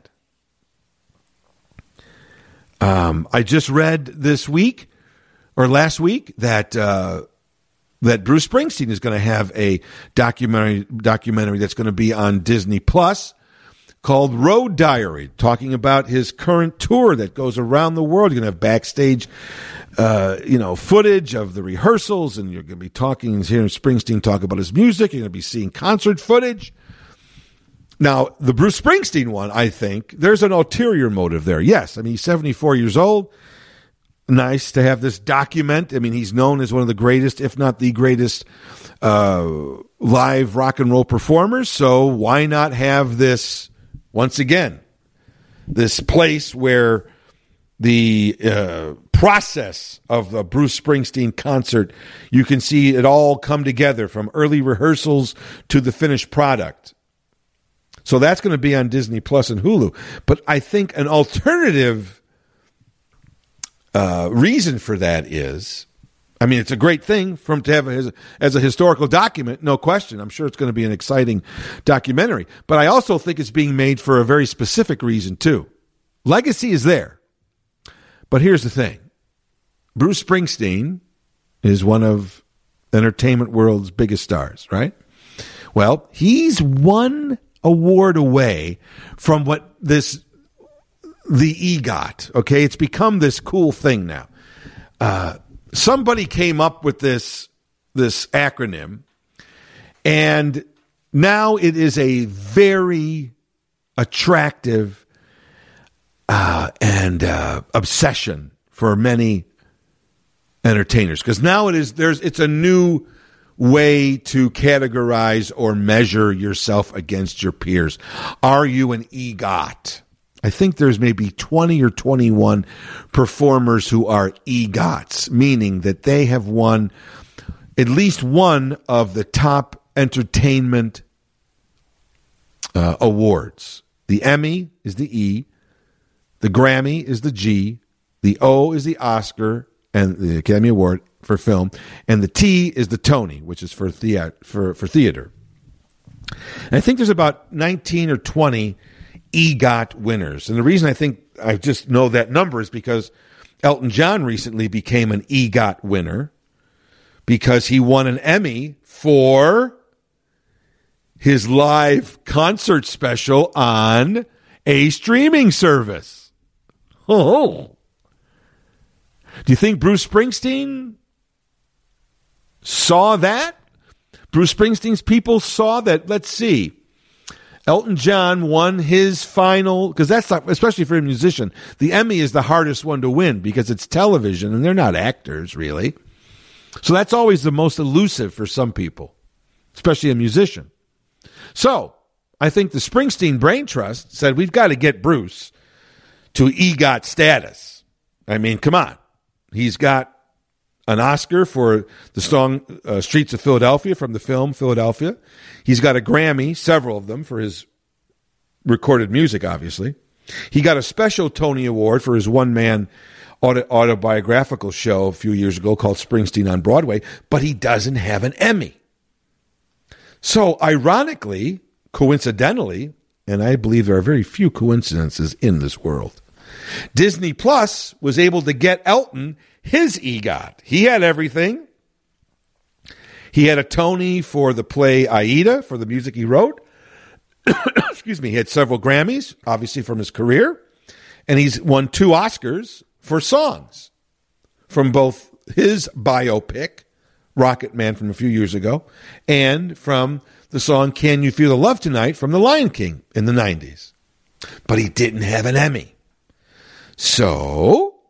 Um, I just read this week or last week that uh, that Bruce Springsteen is going to have a documentary documentary that's going to be on Disney Plus called Road Diary, talking about his current tour that goes around the world. You're going to have backstage, uh, you know, footage of the rehearsals, and you're going to be talking, hearing Springsteen talk about his music. You're going to be seeing concert footage. Now, the Bruce Springsteen one, I think, there's an ulterior motive there. Yes, I mean, he's seventy-four years old. Nice to have this document. I mean, he's known as one of the greatest, if not the greatest, uh, live rock and roll performers. So why not have this, once again, this place where the uh, process of a Bruce Springsteen concert, you can see it all come together from early rehearsals to the finished product. So that's going to be on Disney Plus and Hulu. But I think an alternative uh, reason for that is, I mean, it's a great thing for him to have as, as a historical document, no question. I'm sure it's going to be an exciting documentary. But I also think it's being made for a very specific reason, too. Legacy is there. But here's the thing. Bruce Springsteen is one of entertainment world's biggest stars, right? Well, he's one award away from what this the EGOT, okay? It's become this cool thing now. Uh, somebody came up with this this acronym, and now it is a very attractive uh, and uh, obsession for many entertainers, because now it is there's it's a new way to categorize or measure yourself against your peers. Are you an EGOT? I think there's maybe twenty or twenty-one performers who are EGOTs, meaning that they have won at least one of the top entertainment uh, awards. The Emmy is the E, the Grammy is the G, the O is the Oscar and the Academy Award for film, and the T is the Tony, which is for thea- for, for theater. And I think there's about nineteen or twenty EGOT winners. And the reason I think I just know that number is because Elton John recently became an EGOT winner because he won an Emmy for his live concert special on a streaming service. Oh. Do you think Bruce Springsteen saw that? Bruce Springsteen's people saw that. Let's see. Elton John won his final, because that's not, especially for a musician, the Emmy is the hardest one to win because it's television and they're not actors, really. So that's always the most elusive for some people, especially a musician. So I think the Springsteen Brain Trust said, we've got to get Bruce to EGOT status. I mean, come on. He's got an Oscar for the song uh, Streets of Philadelphia from the film Philadelphia. He's got a Grammy, several of them, for his recorded music, obviously. He got a special Tony Award for his one-man auto- autobiographical show a few years ago called Springsteen on Broadway, but he doesn't have an Emmy. So, ironically, coincidentally, and I believe there are very few coincidences in this world, Disney Plus was able to get Elton his EGOT. He had everything. He had a Tony for the play Aida, for the music he wrote. Excuse me. He had several Grammys, obviously from his career. And he's won two Oscars for songs from both his biopic, Rocket Man, from a few years ago, and from the song Can You Feel the Love Tonight from The Lion King in the nineties. But he didn't have an Emmy. So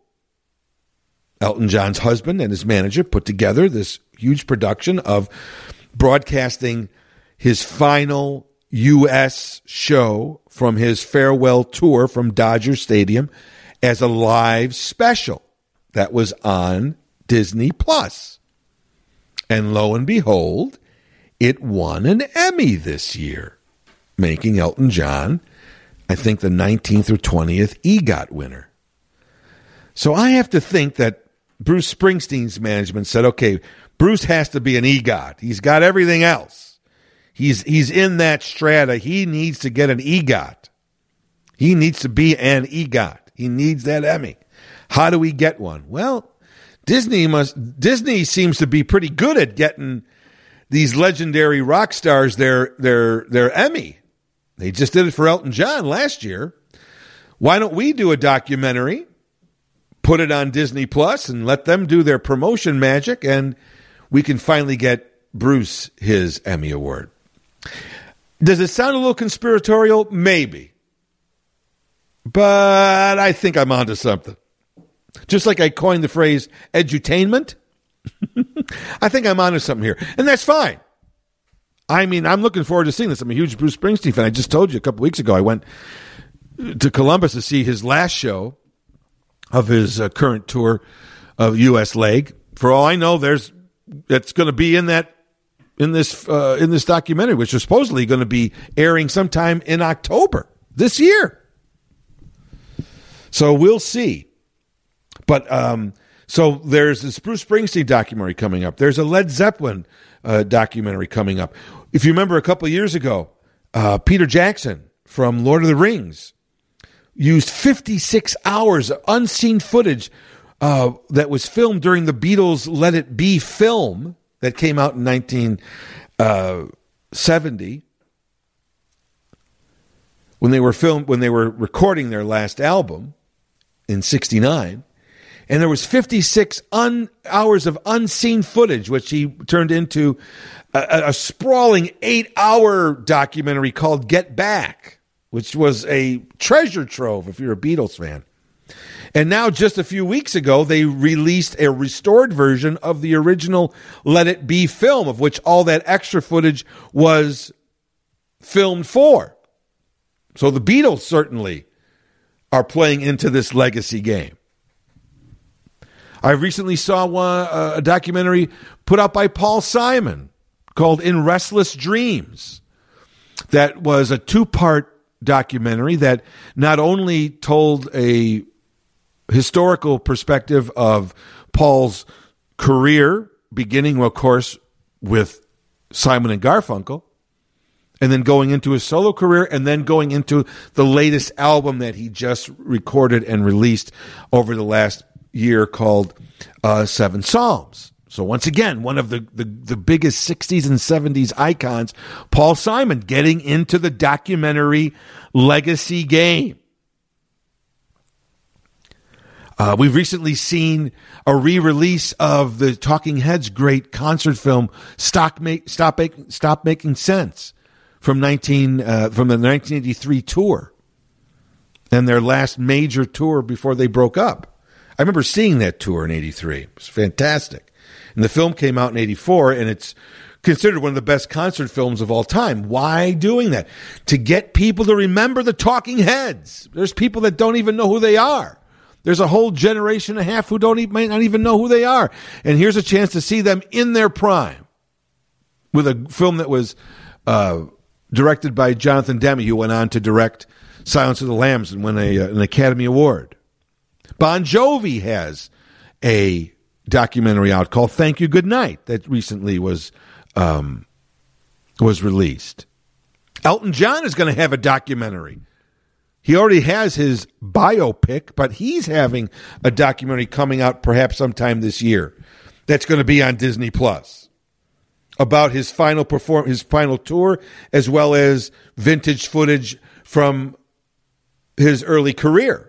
Elton John's husband and his manager put together this huge production of broadcasting his final U S show from his farewell tour from Dodger Stadium as a live special that was on Disney Plus. And lo and behold, it won an Emmy this year, making Elton John, I think, the nineteenth or twentieth EGOT winner. So I have to think that Bruce Springsteen's management said, okay, Bruce has to be an EGOT. He's got everything else. He's he's in that strata. He needs to get an EGOT. He needs to be an EGOT. He needs that Emmy. How do we get one? Well, Disney must. Disney seems to be pretty good at getting these legendary rock stars their their their Emmy. They just did it for Elton John last year. Why don't we do a documentary, put it on Disney Plus, and let them do their promotion magic, and we can finally get Bruce his Emmy Award. Does it sound a little conspiratorial? Maybe. But I think I'm onto something. Just like I coined the phrase edutainment, I think I'm onto something here. And that's fine. I mean, I'm looking forward to seeing this. I'm a huge Bruce Springsteen fan. I just told you a couple weeks ago I went to Columbus to see his last show of his uh, current tour of U S leg. For all I know, there's it's going to be in that in this uh, in this documentary, which is supposedly going to be airing sometime in October this year. So we'll see. But um, so there's this Bruce Springsteen documentary coming up. There's a Led Zeppelin uh, documentary coming up. If you remember a couple of years ago, uh, Peter Jackson from Lord of the Rings used fifty-six hours of unseen footage uh, that was filmed during the Beatles' Let It Be film that came out in nineteen seventy when they were filmed when they were recording their last album in sixty-nine. And there was fifty-six un, hours of unseen footage, which he turned into a, a sprawling eight-hour documentary called Get Back, which was a treasure trove if you're a Beatles fan. And now, just a few weeks ago, they released a restored version of the original Let It Be film, of which all that extra footage was filmed for. So the Beatles certainly are playing into this legacy game. I recently saw one, uh, a documentary put out by Paul Simon called In Restless Dreams. That was a two-part documentary that not only told a historical perspective of Paul's career, beginning, of course, with Simon and Garfunkel, and then going into his solo career, and then going into the latest album that he just recorded and released over the last year called uh, Seven Psalms. So once again, one of the, the, the biggest sixties and seventies icons, Paul Simon, getting into the documentary legacy game. Uh, we've recently seen a re-release of the Talking Heads' great concert film, Stop, Make, Stop, Make, Stop Making Sense, from nineteen uh, from the nineteen eighty-three tour, and their last major tour before they broke up. I remember seeing that tour in eighty-three. It was fantastic. And the film came out in eighty-four, and it's considered one of the best concert films of all time. Why doing that? To get people to remember the Talking Heads. There's people that don't even know who they are. There's a whole generation and a half who don't even, might not even know who they are. And here's a chance to see them in their prime with a film that was uh, directed by Jonathan Demme, who went on to direct Silence of the Lambs and win a, uh, an Academy Award. Bon Jovi has a documentary out called Thank You, Good Night that recently was um, was released. Elton John is going to have a documentary. He already has his biopic, but he's having a documentary coming out perhaps sometime this year that's going to be on Disney Plus about his final perform his final tour, as well as vintage footage from his early career.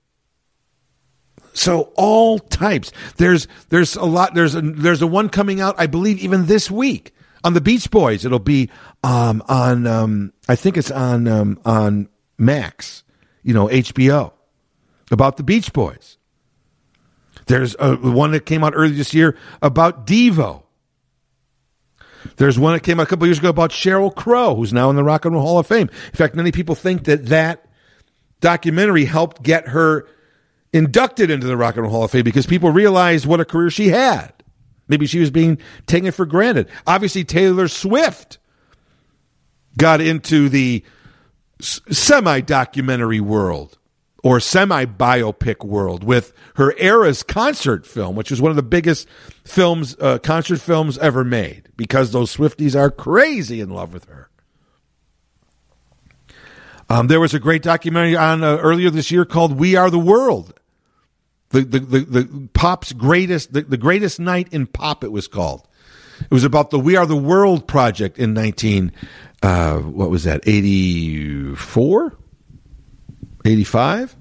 So all types. There's there's a lot. There's a, there's a one coming out, I believe, even this week on the Beach Boys. It'll be um, on. Um, I think it's on um, on Max. You know, H B O, about the Beach Boys. There's a, one that came out earlier this year about Devo. There's one that came out a couple years ago about Sheryl Crow, who's now in the Rock and Roll Hall of Fame. In fact, many people think that that documentary helped get her inducted into the Rock and Roll Hall of Fame because people realized what a career she had. Maybe she was being taken for granted. Obviously, Taylor Swift got into the semi-documentary world or semi-biopic world with her Eras concert film, which was one of the biggest films, uh, concert films ever made, because those Swifties are crazy in love with her. Um, there was a great documentary on uh, earlier this year called "We Are the World," the the the, the pop's greatest, the, the greatest night in pop. It was called. It was about the "We Are the World" project in nineteen. Uh, what was that? eighty-four eighty-five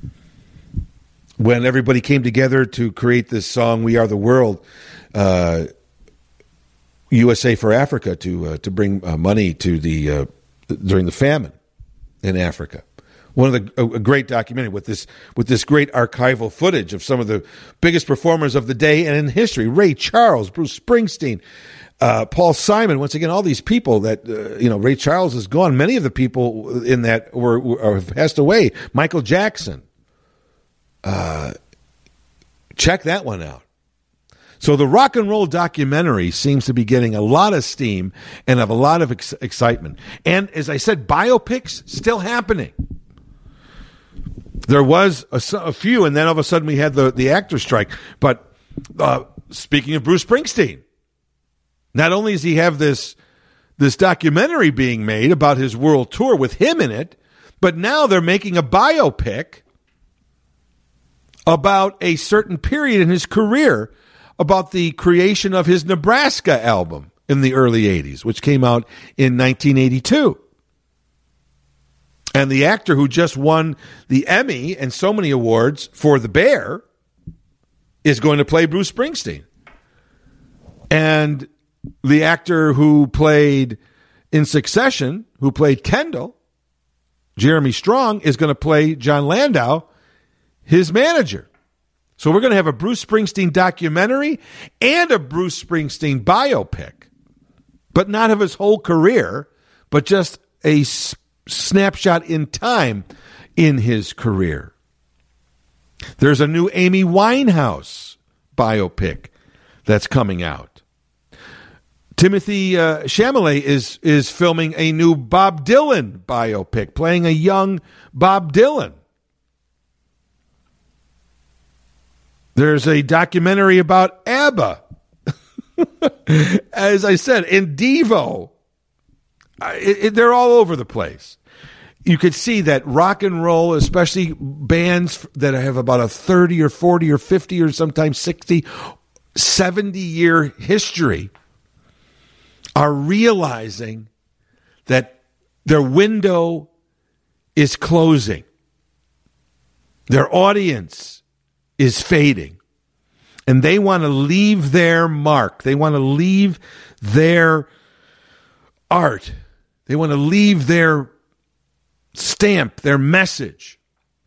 When everybody came together to create this song, "We Are the World," uh, U S A for Africa, to uh, to bring uh, money to the uh, during the famine in Africa. One of the a, a great documentary with this with this great archival footage of some of the biggest performers of the day and in history: Ray Charles, Bruce Springsteen, uh, Paul Simon. Once again, all these people that uh, you know. Ray Charles is gone. Many of the people in that were, were have passed away. Michael Jackson. Uh, check that one out. So the rock and roll documentary seems to be getting a lot of steam and of a lot of ex- excitement. And as I said, biopics still happening. There was a, a few, and then all of a sudden we had the, the actor strike. But uh, speaking of Bruce Springsteen, not only does he have this this documentary being made about his world tour with him in it, but now they're making a biopic about a certain period in his career, about the creation of his Nebraska album in the early eighties, which came out in nineteen eighty-two. And the actor who just won the Emmy and so many awards for The Bear is going to play Bruce Springsteen. And the actor who played in Succession, who played Kendall, Jeremy Strong, is going to play John Landau, his manager. So we're going to have a Bruce Springsteen documentary and a Bruce Springsteen biopic, but not of his whole career, but just a s- snapshot in time in his career. There's a new Amy Winehouse biopic that's coming out. Timothy uh, Chalamet is is filming a new Bob Dylan biopic, playing a young Bob Dylan. There's a documentary about ABBA. As I said, in Devo. It, it, they're all over the place. You could see that rock and roll, especially bands that have about a thirty or forty or fifty or sometimes sixty, seventy year history, are realizing that their window is closing. Their audience is fading. And they want to leave their mark. They want to leave their art. They want to leave their stamp, their message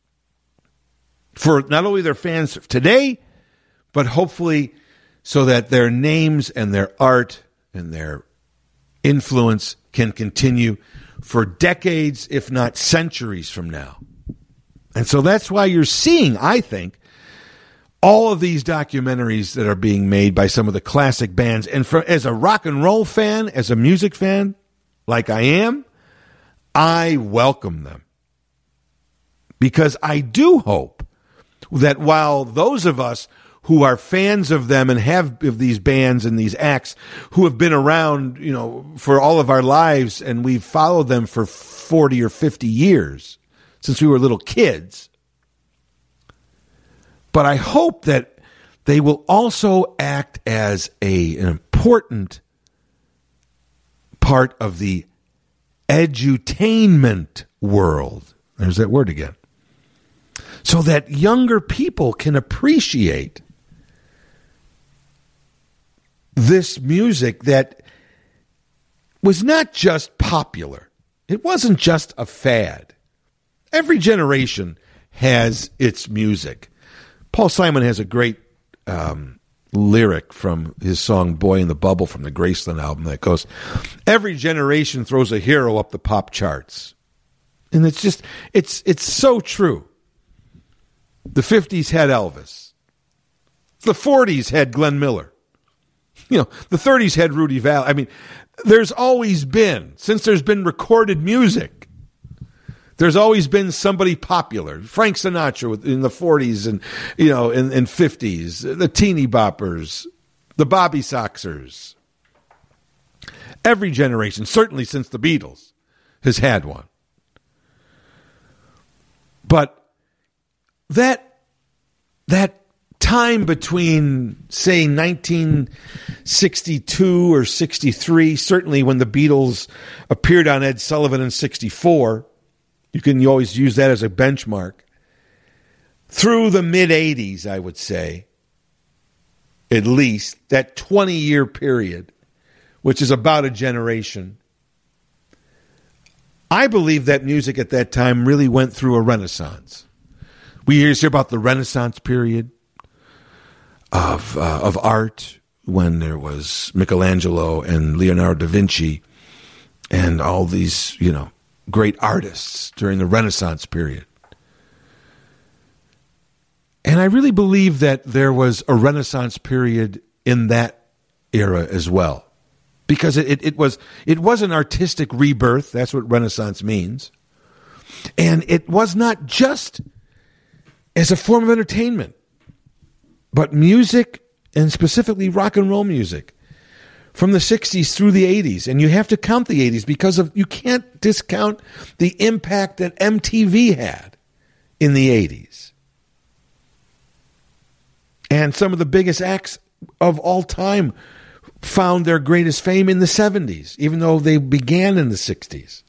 for not only their fans today, but hopefully so that their names and their art and their influence can continue for decades, if not centuries from now. And so that's why you're seeing, I think, all of these documentaries that are being made by some of the classic bands. And for, as a rock and roll fan, as a music fan, like I am, I welcome them. Because I do hope that while those of us who are fans of them and have of these bands and these acts who have been around, you know, for all of our lives, and we've followed them for forty or fifty years since we were little kids. But I hope that they will also act as a, an important part of the edutainment world. There's that word again. So that younger people can appreciate this music that was not just popular. It wasn't just a fad. Every generation has its music. Paul Simon has a great um, lyric from his song Boy in the Bubble from the Graceland album that goes, every generation throws a hero up the pop charts. And it's just, it's it's so true. The fifties had Elvis. The forties had Glenn Miller. You know, the thirties had Rudy Vallee. I mean, there's always been, since there's been recorded music, there's always been somebody popular. Frank Sinatra in the forties and, you know, in, in fifties, the Teeny Boppers, the Bobby Soxers. Every generation, certainly since the Beatles, has had one. But that that time between, say, nineteen sixty-two or sixty-three, certainly when the Beatles appeared on Ed Sullivan in sixty-four, you can always use that as a benchmark, through the mid-eighties, I would say, at least, that twenty-year period, which is about a generation, I believe that music at that time really went through a renaissance. We hear about the Renaissance period of uh, of art, when there was Michelangelo and Leonardo da Vinci and all these, you know, great artists during the Renaissance period. And I really believe that there was a Renaissance period in that era as well. Because it, it, it was it was an artistic rebirth. That's what Renaissance means. And it was not just as a form of entertainment, but music, and specifically rock and roll music, from the sixties through the eighties. And you have to count the eighties because of you can't discount the impact that M T V had in the eighties. And some of the biggest acts of all time found their greatest fame in the seventies, even though they began in the sixties.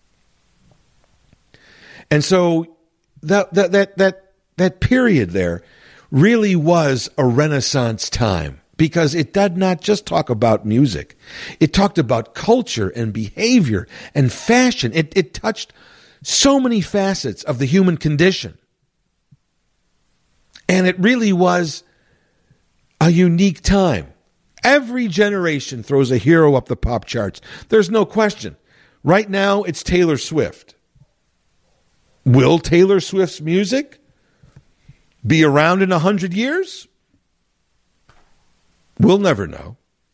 And so that that that that that period there really was a Renaissance time, because it did not just talk about music. It talked about culture and behavior and fashion. It, it touched so many facets of the human condition. And it really was a unique time. Every generation throws a hero up the pop charts. There's no question. Right now, it's Taylor Swift. Will Taylor Swift's music be around in a hundred years? We'll never know.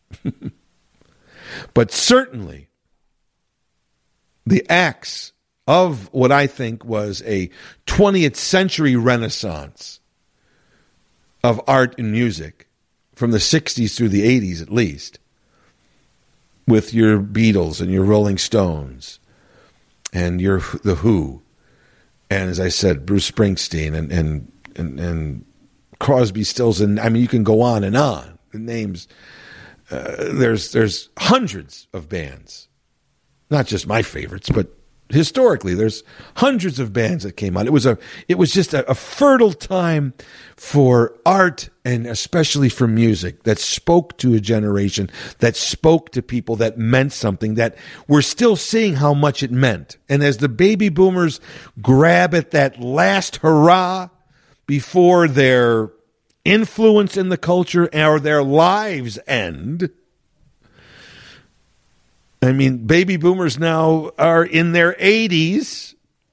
But certainly, the acts of what I think was a twentieth century renaissance of art and music, from the sixties through the eighties at least, with your Beatles and your Rolling Stones and your The Who, and as I said, Bruce Springsteen and and and, and Crosby, Stills, and I mean, you can go on and on. The names, uh, there's there's hundreds of bands, not just my favorites, but historically, there's hundreds of bands that came out. It was a it was just a, a fertile time for art, and especially for music that spoke to a generation, that spoke to people, that meant something, that we're still seeing how much it meant. And as the baby boomers grab at that last hurrah before their influence in the culture or their lives end, I mean, baby boomers now are in their eighties,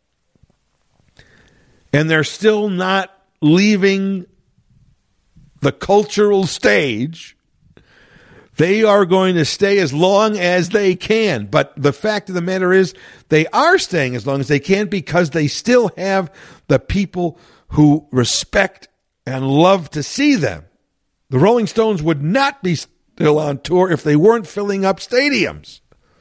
and they're still not leaving the cultural stage. They are going to stay as long as they can. But the fact of the matter is, they are staying as long as they can because they still have the people who respect and love to see them. The Rolling Stones would not be still on tour if they weren't filling up stadiums.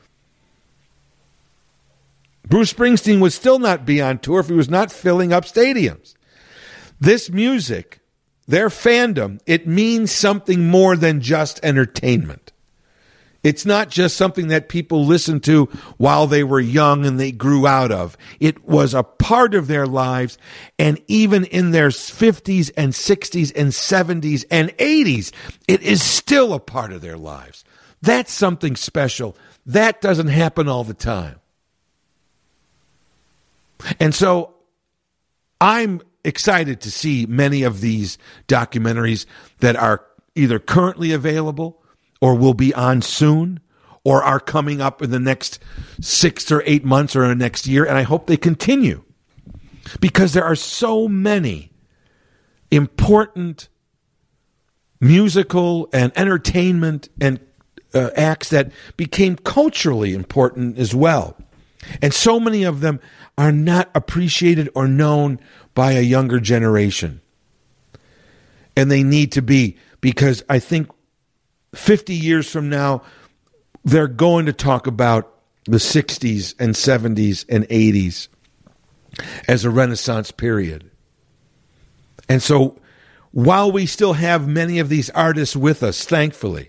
Bruce Springsteen would still not be on tour if he was not filling up stadiums. This music, their fandom, it means something more than just entertainment. It's not just something that people listened to while they were young and they grew out of. It was a part of their lives, and even in their fifties and sixties and seventies and eighties, it is still a part of their lives. That's something special. That doesn't happen all the time. And so I'm excited to see many of these documentaries that are either currently available or will be on soon or are coming up in the next six or eight months or in the next year. And I hope they continue because there are so many important musical and entertainment and uh, acts that became culturally important as well. And so many of them are not appreciated or known by a younger generation. And they need to be, because I think fifty years from now, they're going to talk about the sixties and seventies and eighties as a Renaissance period. And so while we still have many of these artists with us, thankfully,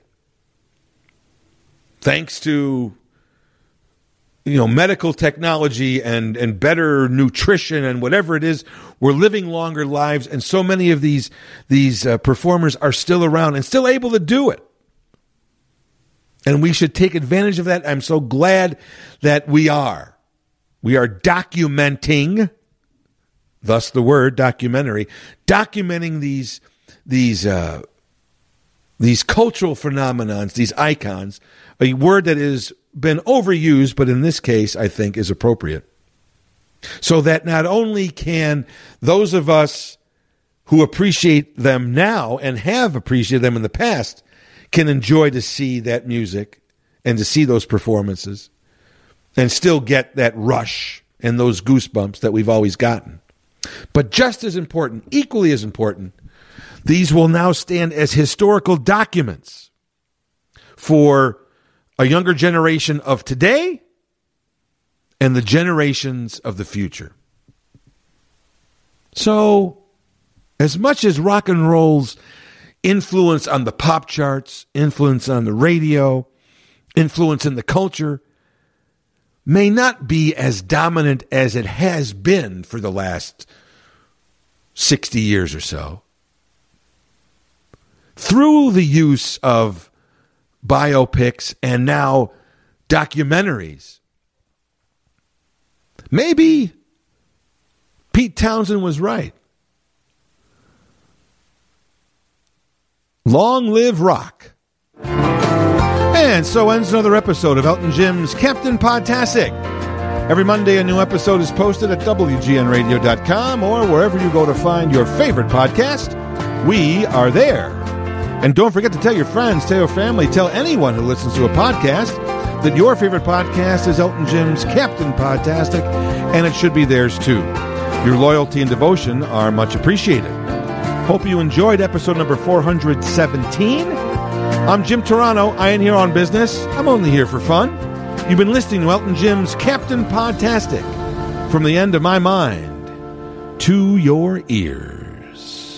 thanks to you know medical technology and, and better nutrition and whatever it is, we're living longer lives, and so many of these, these uh, performers are still around and still able to do it. And we should take advantage of that. I'm so glad that we are. We are documenting, thus the word documentary, documenting these these uh, these cultural phenomenons, these icons, a word that has been overused, but in this case, I think is appropriate. So that not only can those of us who appreciate them now and have appreciated them in the past can enjoy to see that music and to see those performances and still get that rush and those goosebumps that we've always gotten. But just as important, equally as important, these will now stand as historical documents for a younger generation of today and the generations of the future. So, as much as rock and roll's influence on the pop charts, influence on the radio, influence in the culture may not be as dominant as it has been for the last sixty years or so, through the use of biopics and now documentaries, maybe Pete Townsend was right. Long live rock. And so ends another episode of Elton Jim's Captain Podtastic. Every Monday, a new episode is posted at W G N radio dot com or wherever you go to find your favorite podcast. We are there. And don't forget to tell your friends, tell your family, tell anyone who listens to a podcast that your favorite podcast is Elton Jim's Captain Podtastic, and it should be theirs too. Your loyalty and devotion are much appreciated. Hope you enjoyed episode number four hundred seventeen. I'm Jim Turano. I ain't here on business. I'm only here for fun. You've been listening to Elton Jim's Captain Podtastic. From the end of my mind to your ears.